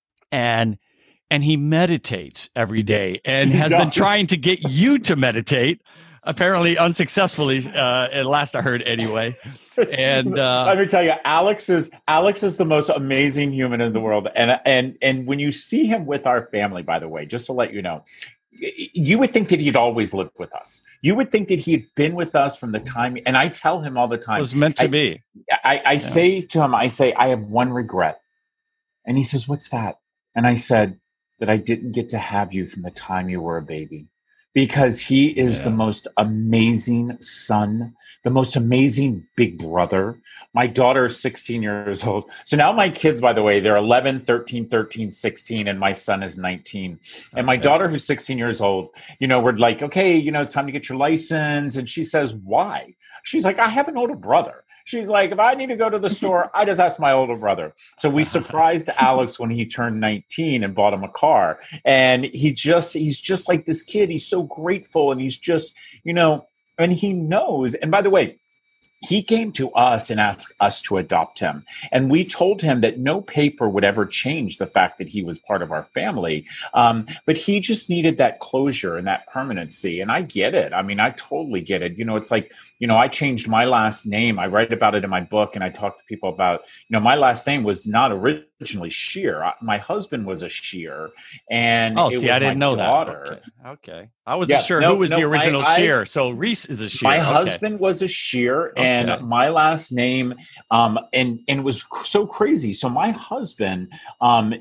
he meditates every day and has been trying to get you to meditate, apparently unsuccessfully, at last I heard anyway. And let me tell you, Alex is the most amazing human in the world. And when you see him with our family, by the way, just to let you know, you would think that he'd always lived with us. You would think that he had been with us from the time, and I tell him all the time. It was meant to be. I say to him, I have one regret. And he says, what's that? And I said, that I didn't get to have you from the time you were a baby. Because he is the most amazing son, the most amazing big brother. My daughter is 16 years old. So now my kids, by the way, they're 11, 13, 16, and my son is 19. And my daughter, who's 16 years old, we're like, okay, it's time to get your license. And she says, why? She's like, I have an older brother. She's like, if I need to go to the store, I just ask my older brother. So we surprised Alex when he turned 19 and bought him a car. And he's just like this kid. He's so grateful. And he's just, and he knows. And by the way, he came to us and asked us to adopt him. And we told him that no paper would ever change the fact that he was part of our family. But he just needed that closure and that permanency. And I get it. I mean, I totally get it. It's like, I changed my last name. I write about it in my book, and I talk to people about, my last name was not originally Scheer. My husband was a Scheer. And I didn't know that. Okay. I wasn't sure who was the original Scheer. So Reese is a Scheer. My husband was a Scheer, and my last name, and it was so crazy. So my husband, I'm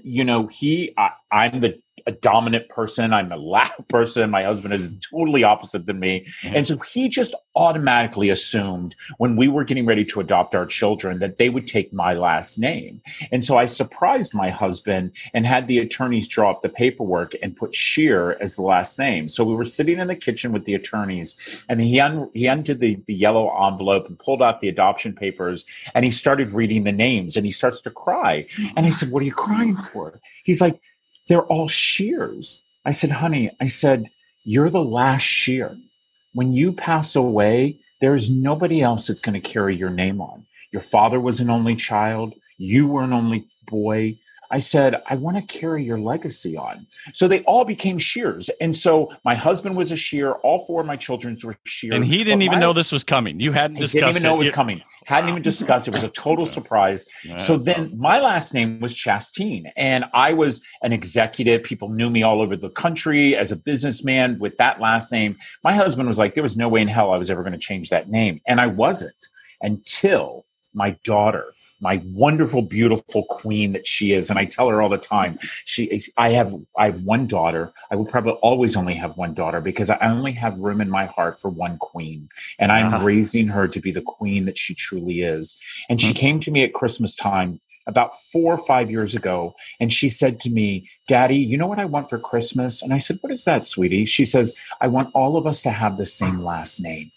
a dominant person. I'm a loud person. My husband is totally opposite than me. And so he just automatically assumed when we were getting ready to adopt our children that they would take my last name. And so I surprised my husband and had the attorneys draw up the paperwork and put Scheer as the last name. So we were sitting in the kitchen with the attorneys, and he undid the yellow envelope and pulled out the adoption papers, and he started reading the names, and he starts to cry. And I said, what are you crying for? He's like, they're all Scheers. I said, honey, you're the last Scheer. When you pass away, there is nobody else that's going to carry your name on. Your father was an only child. You were an only boy. I said, I want to carry your legacy on. So they all became Scheers. And so my husband was a Scheer. All four of my children were Scheer. And he didn't even know this was coming. You hadn't discussed it. Didn't even know it was coming. Hadn't even discussed it. It was a total surprise. So then my last name was Chasteen. And I was an executive. People knew me all over the country as a businessman with that last name. My husband was like, there was no way in hell I was ever going to change that name. And I wasn't until my daughter, my wonderful, beautiful queen that she is. And I tell her all the time, I have one daughter. I will probably always only have one daughter because I only have room in my heart for one queen. And I'm raising her to be the queen that she truly is. And she came to me at Christmas time about 4 or 5 years ago. And she said to me, Daddy, you know what I want for Christmas? And I said, what is that, sweetie? She says, I want all of us to have the same last name.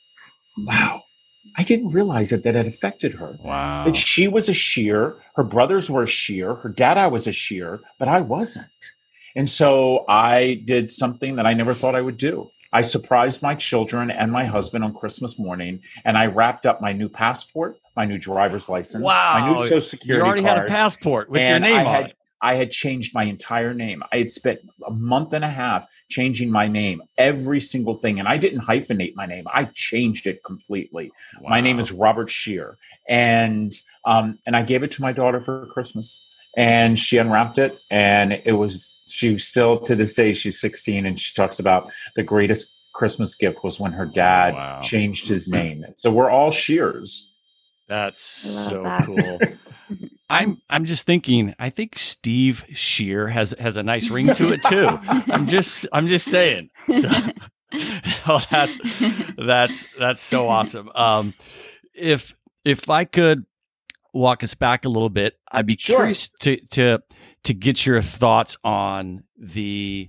Wow. I didn't realize that had affected her. Wow. That she was a Scheer, her brothers were a Scheer, her dada was a Scheer, but I wasn't. And so I did something that I never thought I would do. I surprised my children and my husband on Christmas morning, and I wrapped up my new passport, my new driver's license, my new Social Security card. You already had a passport with your name on it. I had changed my entire name. I had spent a month and a half changing my name, every single thing. And I didn't hyphenate my name. I changed it completely. Wow. My name is Robert Scheer. And I gave it to my daughter for Christmas, and she unwrapped it. And she still, to this day, she's 16, and she talks about the greatest Christmas gift was when her dad changed his name. So we're all Scheers. That's so cool. I'm just thinking, I think Steve Scheer has a nice ring to it too. I'm just saying. So, that's so awesome. If I could walk us back a little bit, I'd be curious to get your thoughts on the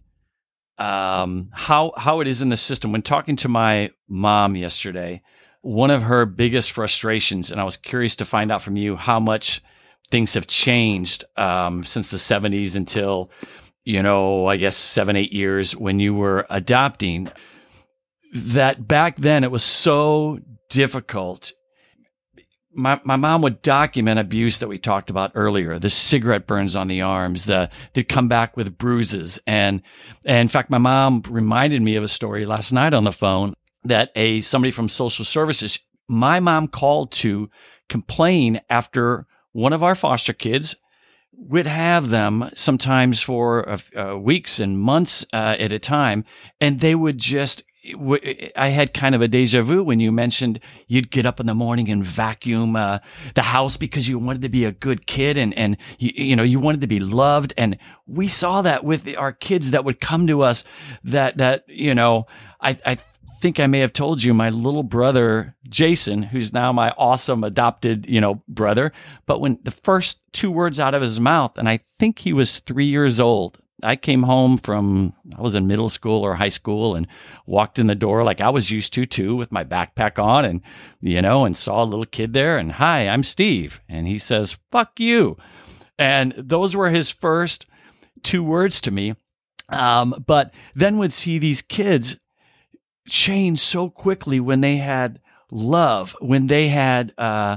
how it is in the system. When talking to my mom yesterday, one of her biggest frustrations, and I was curious to find out from you how much things have changed since the 70s until, I guess 7-8 years when you were adopting, that back then it was so difficult. My mom would document abuse that we talked about earlier, the cigarette burns on the arms, they'd come back with bruises. And in fact, my mom reminded me of a story last night on the phone that somebody from social services, my mom called to complain after one of our foster kids would have them sometimes for weeks and months at a time. And they would just, I had kind of a deja vu when you mentioned you'd get up in the morning and vacuum the house because you wanted to be a good kid and you wanted to be loved. And we saw that with our kids that would come to us that I think I may have told you my little brother, Jason, who's now my awesome adopted, brother. But when the first 2 words out of his mouth, and I think he was 3 years old, I came home I was in middle school or high school and walked in the door like I was used to too, with my backpack on and, and saw a little kid there and, "Hi, I'm Steve." And he says, "Fuck you." And those were his first 2 words to me. But then would see these kids change so quickly when they had love, when they had,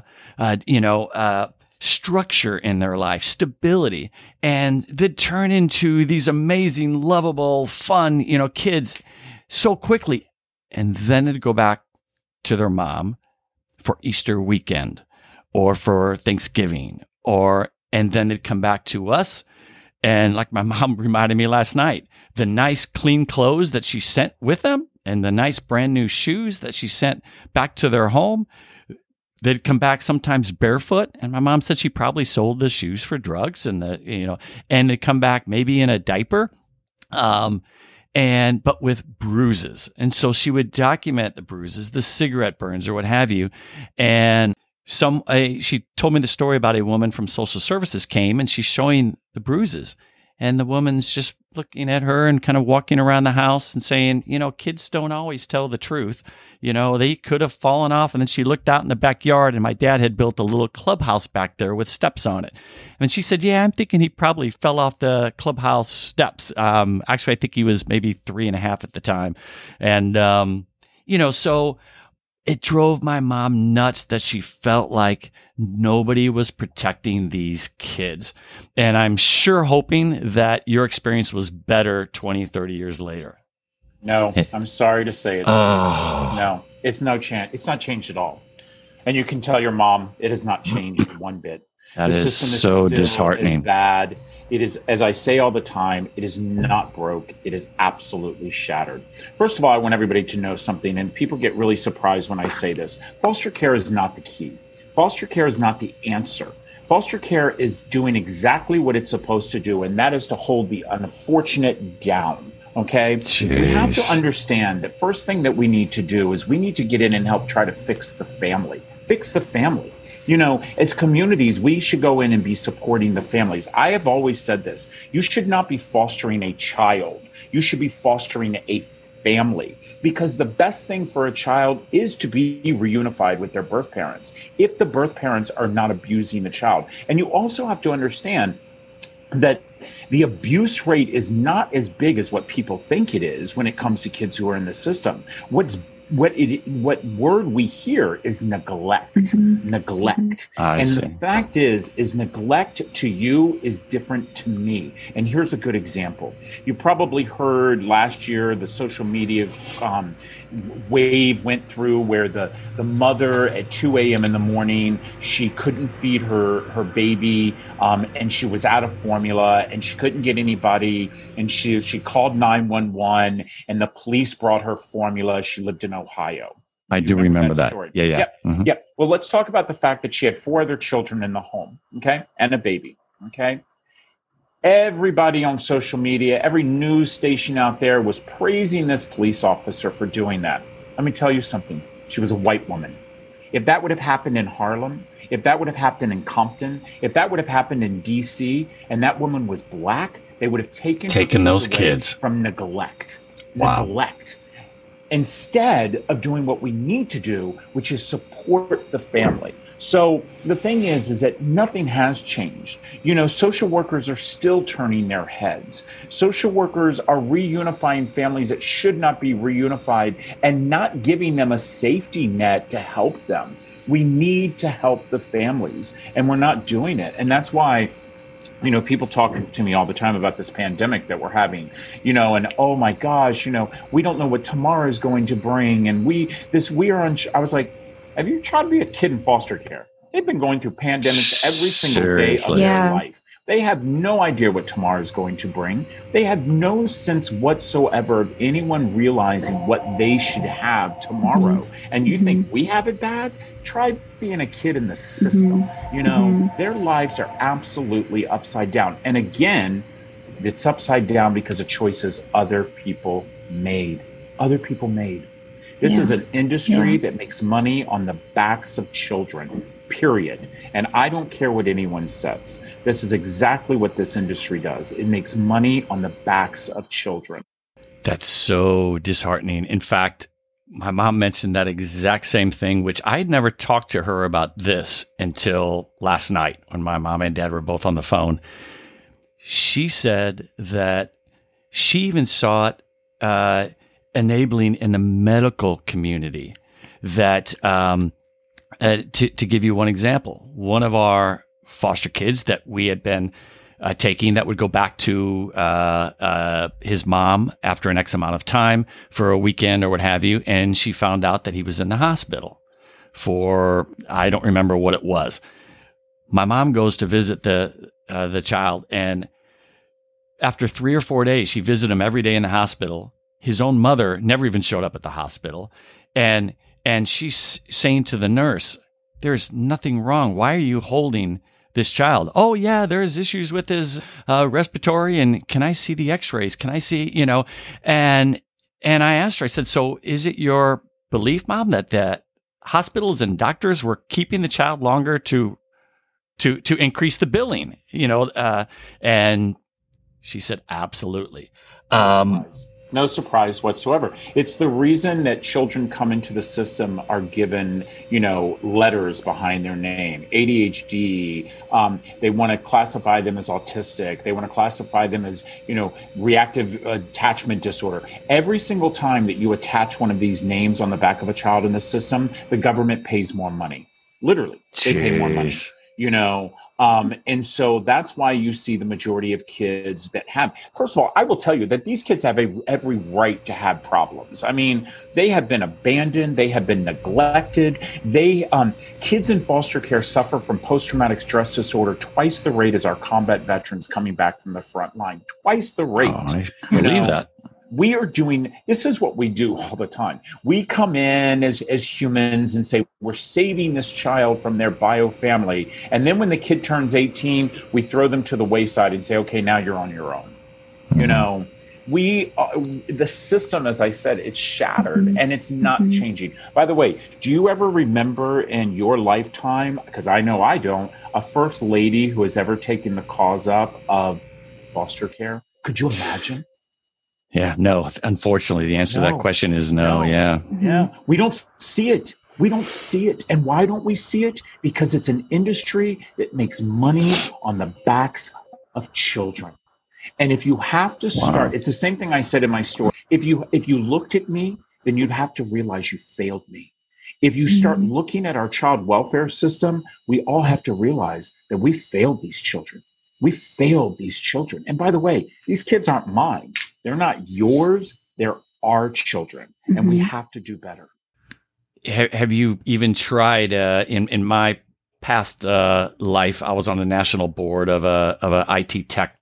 structure in their life, stability, and they'd turn into these amazing, lovable, fun, kids so quickly. And then it'd go back to their mom for Easter weekend or for Thanksgiving, and then they'd come back to us. And like my mom reminded me last night, the nice clean clothes that she sent with them and the nice brand new shoes that she sent back to their home, they'd come back sometimes barefoot. And my mom said she probably sold the shoes for drugs and and they'd come back maybe in a diaper, but with bruises. And so she would document the bruises, the cigarette burns or what have you. And she told me the story about a woman from social services came and she's showing the bruises. And the woman's just looking at her and kind of walking around the house and saying, kids don't always tell the truth. They could have fallen off. And then she looked out in the backyard and my dad had built a little clubhouse back there with steps on it. And she said, "Yeah, I'm thinking he probably fell off the clubhouse steps." Actually, I think he was maybe 3.5 at the time. And, so it drove my mom nuts that she felt like nobody was protecting these kids. And I'm sure hoping that your experience was better 20, 30 years later. No, I'm sorry to say it's no, it's no chance. It's not changed at all. And you can tell your mom it has not changed one bit. That is so disheartening. Bad. It is, as I say all the time, it is not broke. It is absolutely shattered. First of all, I want everybody to know something, and people get really surprised when I say this. Foster care is not the key. Foster care is not the answer. Foster care is doing exactly what it's supposed to do, and that is to hold the unfortunate down. Okay? Jeez. We have to understand that first thing that we need to do is we need to get in and help try to fix the family. Fix the family. As communities, we should go in and be supporting the families. I have always said this. You should not be fostering a child. You should be fostering a family, because the best thing for a child is to be reunified with their birth parents if the birth parents are not abusing the child. And you also have to understand that the abuse rate is not as big as what people think it is when it comes to kids who are in the system. What's what word we hear is neglect. Neglect. And the fact is neglect to you is different to me. And here's a good example. You probably heard last year the social media wave went through where the mother at 2 a.m. in the morning, she couldn't feed her baby, and she was out of formula and she couldn't get anybody, and she called 911 and the police brought her formula. She lived in Ohio. I do remember that. Story? Yeah. Yep. Mm-hmm. Yep. Well, let's talk about the fact that she had 4 other children in the home, okay, and a baby, okay? Everybody on social media, every news station out there was praising this police officer for doing that. Let me tell you something. She was a white woman. If that would have happened in Harlem, if that would have happened in Compton, if that would have happened in D.C., and that woman was black, they would have taken those kids from neglect. Wow. Neglect. Instead of doing what we need to do, which is support the family. So the thing is that nothing has changed. Social workers are still turning their heads. Social workers are reunifying families that should not be reunified and not giving them a safety net to help them. We need to help the families, and we're not doing it. And that's why people talk to me all the time about this pandemic that we're having, and oh my gosh, we don't know what tomorrow is going to bring. And I was like, have you tried to be a kid in foster care? They've been going through pandemics every single day of their life. They have no idea what tomorrow is going to bring. They have no sense whatsoever of anyone realizing what they should have tomorrow. And you think we have it bad? Try being a kid in the system. Their lives are absolutely upside down. And again, it's upside down because of choices other people made. This is an industry that makes money on the backs of children, period. And I don't care what anyone says. This is exactly what this industry does. It makes money on the backs of children. That's so disheartening. In fact, my mom mentioned that exact same thing, which I had never talked to her about this until last night when my mom and dad were both on the phone. She said that she even saw it enabling in the medical community. That to give you one example, one of our foster kids that we had been taking that would go back to his mom after an X amount of time for a weekend or what have you, and she found out that he was in the hospital for, I don't remember what it was. My mom goes to visit the child, and after 3 or 4 days, she visited him every day in the hospital. His own mother never even showed up at the hospital. And she's saying to the nurse, there's nothing wrong. Why are you holding this child? Oh, yeah, there's issues with his respiratory. And can I see the x-rays? Can I see, And I asked her, I said, so is it your belief, Mom, that hospitals and doctors were keeping the child longer to increase the billing? And she said, absolutely. No surprise whatsoever. It's the reason that children come into the system are given, letters behind their name. ADHD. They want to classify them as autistic. They want to classify them as, reactive attachment disorder. Every single time that you attach one of these names on the back of a child in the system, the government pays more money. Literally, they pay more money. And so that's why you see the majority of kids that have, first of all, I will tell you that these kids have every right to have problems. I mean, they have been abandoned. They have been neglected. Kids in foster care suffer from post-traumatic stress disorder twice the rate as our combat veterans coming back from the front line. Twice the rate. Oh, I believe that. We are this is what we do all the time. We come in as humans and say, we're saving this child from their bio family. And then when the kid turns 18, we throw them to the wayside and say, okay, now you're on your own. Mm-hmm. The system, as I said, it's shattered and it's not changing. By the way, do you ever remember in your lifetime, because I know I don't, a first lady who has ever taken the cause up of foster care? Could you imagine? Yeah, no. Unfortunately, the answer to that question is no. Yeah. Yeah. We don't see it. And why don't we see it? Because it's an industry that makes money on the backs of children. And if you have to start, it's the same thing I said in my story. If you looked at me then you'd have to realize you failed me. If you start looking at our child welfare system, we all have to realize that we failed these children. We failed these children. And by the way, these kids aren't mine. They're not yours. They're our children. And we have to do better. Have you even tried, in my past life, I was on the national board of a IT tech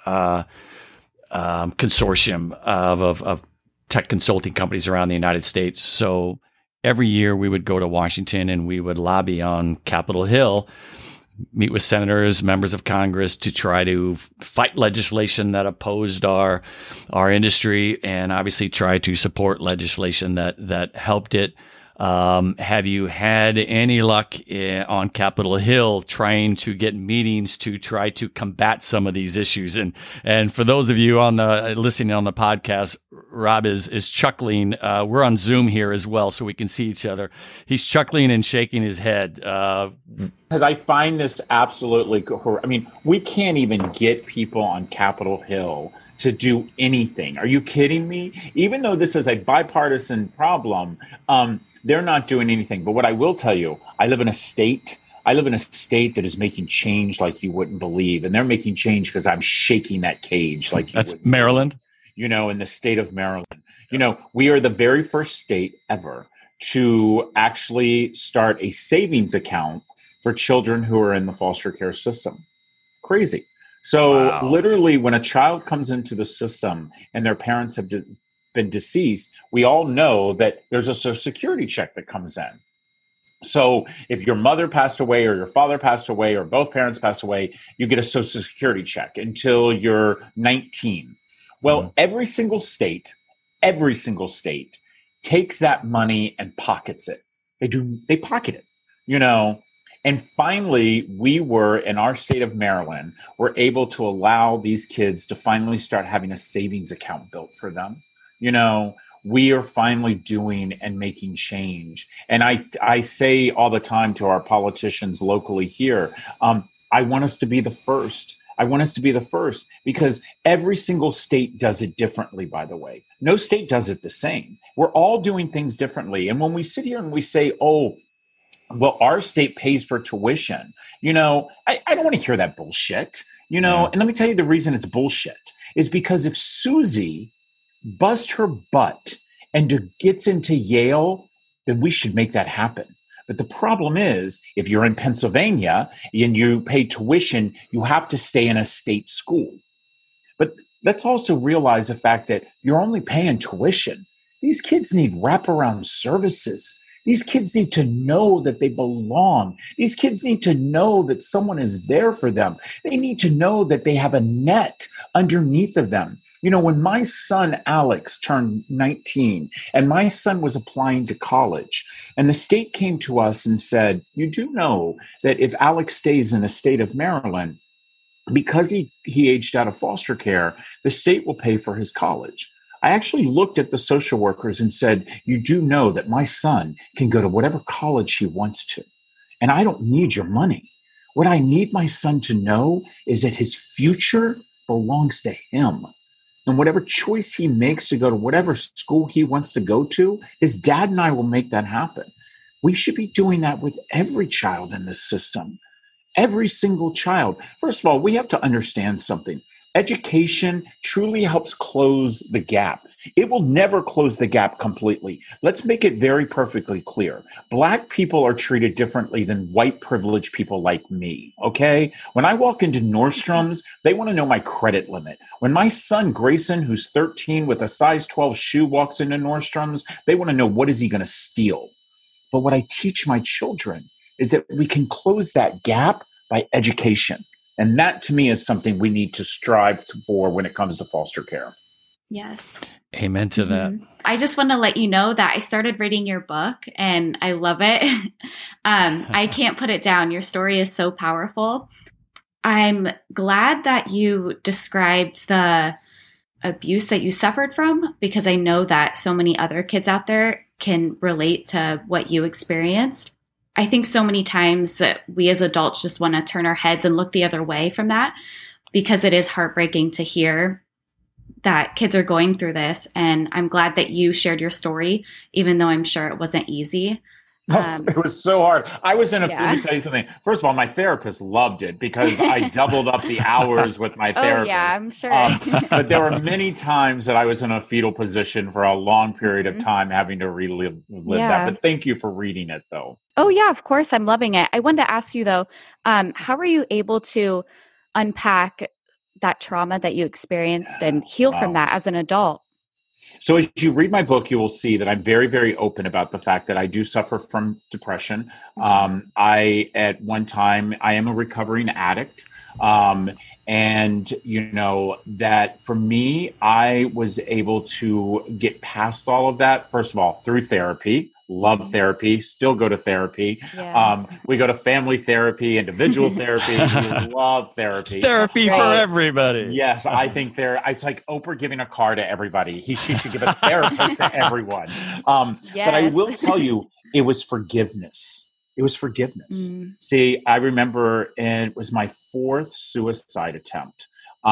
consortium of tech consulting companies around the United States. So every year we would go to Washington and we would lobby on Capitol Hill, meet with senators, members of Congress to try to fight legislation that opposed our industry, and obviously try to support legislation that helped it. Have you had any luck on Capitol Hill trying to get meetings to try to combat some of these issues? And for those of you listening on the podcast, Rob is chuckling. We're on Zoom here as well, so we can see each other. He's chuckling and shaking his head. Because I find this absolutely, we can't even get people on Capitol Hill to do anything. Are you kidding me? Even though this is a bipartisan problem, they're not doing anything. But what I will tell you, I live in a state that is making change like you wouldn't believe. And they're making change because I'm shaking that cage like you That's Maryland? Believe. In the state of Maryland. We are the very first state ever to actually start a savings account for children who are in the foster care system. Crazy. So literally, when a child comes into the system and their parents have been deceased, we all know that there's a Social Security check that comes in. So if your mother passed away or your father passed away or both parents passed away, you get a Social Security check until you're 19. Well, every single state takes that money and pockets it. They pocket it, And finally, we were, in our state of Maryland, were able to allow these kids to finally start having a savings account built for them. We are finally doing and making change. And I say all the time to our politicians locally here, I want us to be the first. I want us to be the first because every single state does it differently, by the way. No state does it the same. We're all doing things differently. And when we sit here and we say, well, our state pays for tuition. I don't want to hear that bullshit, And let me tell you the reason it's bullshit is because if Susie busts her butt and gets into Yale, then we should make that happen. But the problem is, if you're in Pennsylvania and you pay tuition, you have to stay in a state school. But let's also realize the fact that you're only paying tuition. These kids need wraparound services. These kids need to know that they belong. These kids need to know that someone is there for them. They need to know that they have a net underneath of them. When my son Alex turned 19 and my son was applying to college and the state came to us and said, you do know that if Alex stays in the state of Maryland, because he aged out of foster care, the state will pay for his college. I actually looked at the social workers and said, you do know that my son can go to whatever college he wants to, and I don't need your money. What I need my son to know is that his future belongs to him. And whatever choice he makes to go to whatever school he wants to go to, his dad and I will make that happen. We should be doing that with every child in this system. Every single child. First of all, we have to understand something. Education truly helps close the gap. It will never close the gap completely. Let's make it very perfectly clear. Black people are treated differently than white privileged people like me, okay? When I walk into Nordstrom's, they want to know my credit limit. When my son Grayson, who's 13 with a size 12 shoe, walks into Nordstrom's, they want to know what is he going to steal. But what I teach my children is that we can close that gap by education. And that, to me, is something we need to strive for when it comes to foster care. Yes. Amen to that. I just want to let you know that I started reading your book and I love it. I can't put it down. Your story is so powerful. I'm glad that you described the abuse that you suffered from, because I know that so many other kids out there can relate to what you experienced. I think so many times that we as adults just want to turn our heads and look the other way from that, because it is heartbreaking to hear that kids are going through this. And I'm glad that you shared your story, even though I'm sure it wasn't easy. It was so hard. I was in a, let me tell you something. First of all, my therapist loved it because I doubled up the hours with my therapist. Oh, yeah, I'm sure. But there were many times that I was in a fetal position for a long period of time having to relive that. But thank you for reading it, though. Oh, yeah, of course. I'm loving it. I wanted to ask you, though, how were you able to unpack that trauma that you experienced and heal from that as an adult? So as you read my book, you will see that I'm very, very open about the fact that I do suffer from depression. I, at one time, I am a recovering addict. And, you know, that for me, I was able to get past all of that, first of all, through therapy. Love therapy, still go to therapy. We go to family therapy, individual therapy. We love therapy. Therapy for everybody. Yes, I think it's like Oprah giving a car to everybody. She should give a therapist to everyone. But I will tell you, it was forgiveness. It was forgiveness. See, I remember it was my 4th suicide attempt.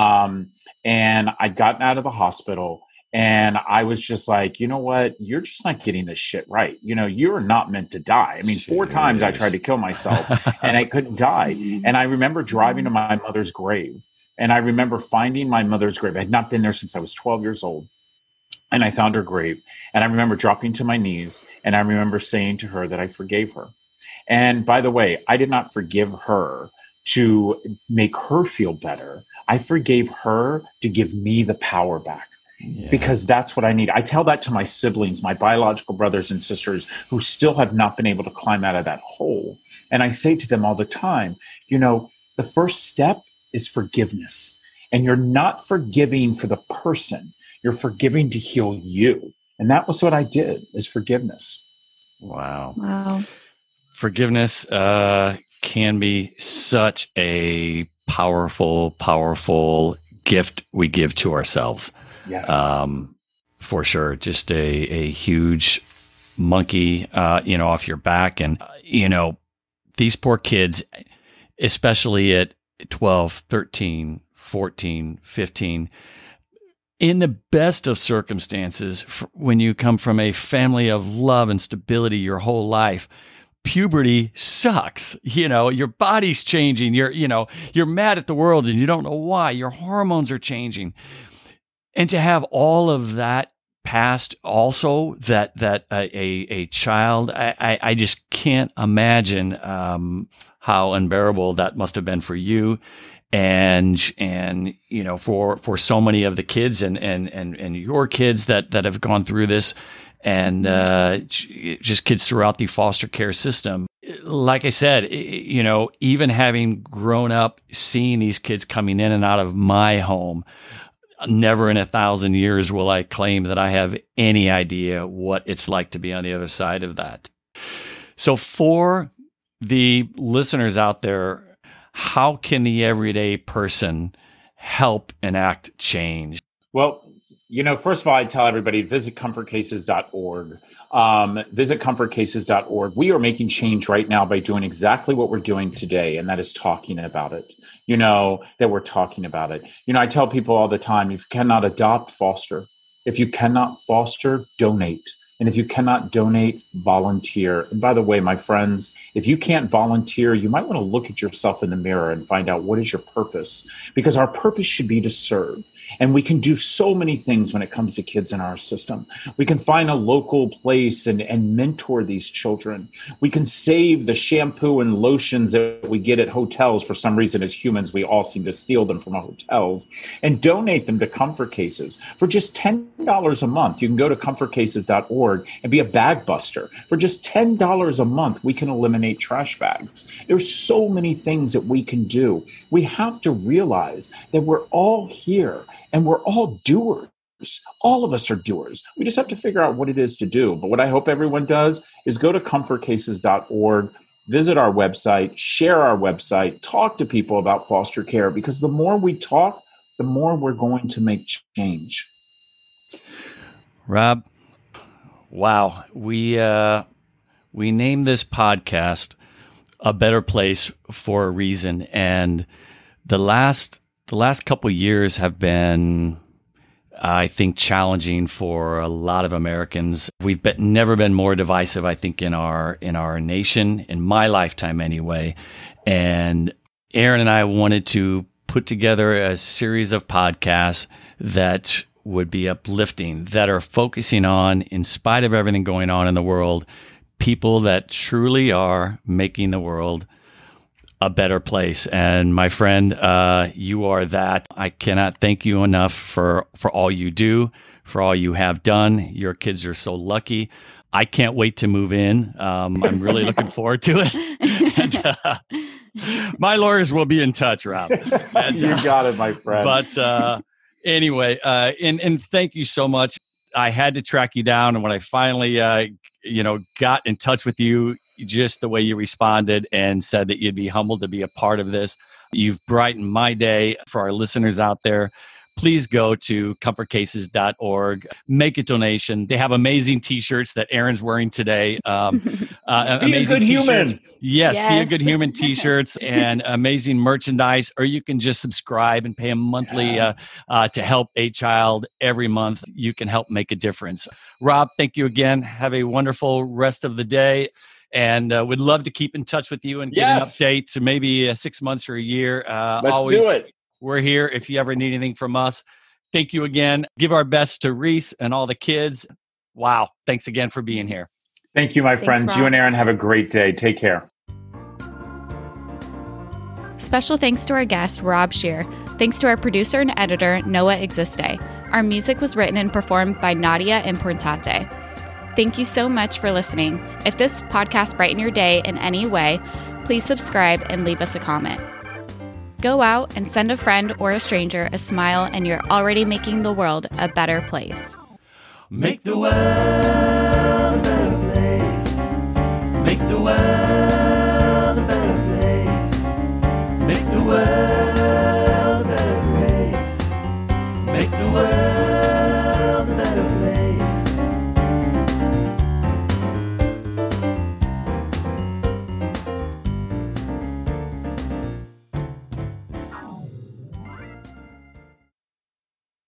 And I'd gotten out of the hospital. And I was just like, you know what? You're just not getting this shit right. You know, you're not meant to die. I mean, 4 times I tried to kill myself and I couldn't die. And I remember driving to my mother's grave. And I remember finding my mother's grave. I had not been there since I was 12 years old. And I found her grave. And I remember dropping to my knees. And I remember saying to her that I forgave her. And by the way, I did not forgive her to make her feel better. I forgave her to give me the power back. Because that's what I need. I tell that to my siblings, my biological brothers and sisters who still have not been able to climb out of that hole. And I say to them all the time, you know, the first step is forgiveness. And you're not forgiving for the person. You're forgiving to heal you. And that was what I did, is forgiveness. Wow. Forgiveness can be such a powerful gift we give to ourselves. Yes. For sure. Just a huge monkey, off your back. And, these poor kids, especially at 12, 13, 14, 15, in the best of circumstances, when you come from a family of love and stability your whole life, puberty sucks. Your body's changing. You're mad at the world and you don't know why. Your hormones are changing. And to have all of that past also, that a child, I just can't imagine how unbearable that must have been for you, and for so many of the kids and your kids that have gone through this, and just kids throughout the foster care system. Like I said, even having grown up seeing these kids coming in and out of my home, never in 1,000 years will I claim that I have any idea what it's like to be on the other side of that. So for the listeners out there, how can the everyday person help enact change? Well, first of all, I tell everybody, visit comfortcases.org. Visit comfortcases.org. We are making change right now by doing exactly what we're doing today, and that is talking about it. That we're talking about it. I tell people all the time, if you cannot adopt, foster. If you cannot foster, donate. And if you cannot donate, volunteer. And by the way, my friends, if you can't volunteer, you might want to look at yourself in the mirror and find out what is your purpose, because our purpose should be to serve. And we can do so many things when it comes to kids in our system. We can find a local place and mentor these children. We can save the shampoo and lotions that we get at hotels. For some reason, as humans, we all seem to steal them from hotels, and donate them to Comfort Cases. For just $10 a month, you can go to comfortcases.org and be a bag buster. For just $10 a month, we can eliminate trash bags. There's so many things that we can do. We have to realize that we're all here. And we're all doers. All of us are doers. We just have to figure out what it is to do. But what I hope everyone does is go to comfortcases.org, visit our website, share our website, talk to people about foster care, because the more we talk, the more we're going to make change. Rob, wow. We named this podcast A Better Place for a reason. And the last couple of years have been I think, challenging for a lot of Americans. We've never been more divisive, I think, in our nation, in my lifetime anyway. And Aaron and I wanted to put together a series of podcasts that would be uplifting, that are focusing on, in spite of everything going on in the world, people that truly are making the world a better place. And my friend, you are that. I cannot thank you enough for all you do, for all you have done. Your kids are so lucky. I can't wait to move in. I'm really looking forward to it. And, my lawyers will be in touch, Rob. And, you got it, my friend. But anyway, and thank you so much. I had to track you down, and when I finally, got in touch with you, just the way you responded and said that you'd be humbled to be a part of this. You've brightened my day. For our listeners out there, please go to comfortcases.org, make a donation. They have amazing t-shirts that Aaron's wearing today. Be amazing a good t-shirts. human. Yes, Be a Good Human t-shirts and amazing merchandise, or you can just subscribe and pay a monthly to help a child every month. You can help make a difference. Rob, thank you again. Have a wonderful rest of the day. And we'd love to keep in touch with you and get an update to maybe 6 months or a year. Let's do it. We're here if you ever need anything from us. Thank you again. Give our best to Reese and all the kids. Wow. Thanks again for being here. Thank you, my friends. Rob. You and Aaron have a great day. Take care. Special thanks to our guest, Rob Scheer. Thanks to our producer and editor, Noah Existe. Our music was written and performed by Nadia Importate. Thank you so much for listening. If this podcast brightened your day in any way, please subscribe and leave us a comment. Go out and send a friend or a stranger a smile, and you're already making the world a better place. Make the world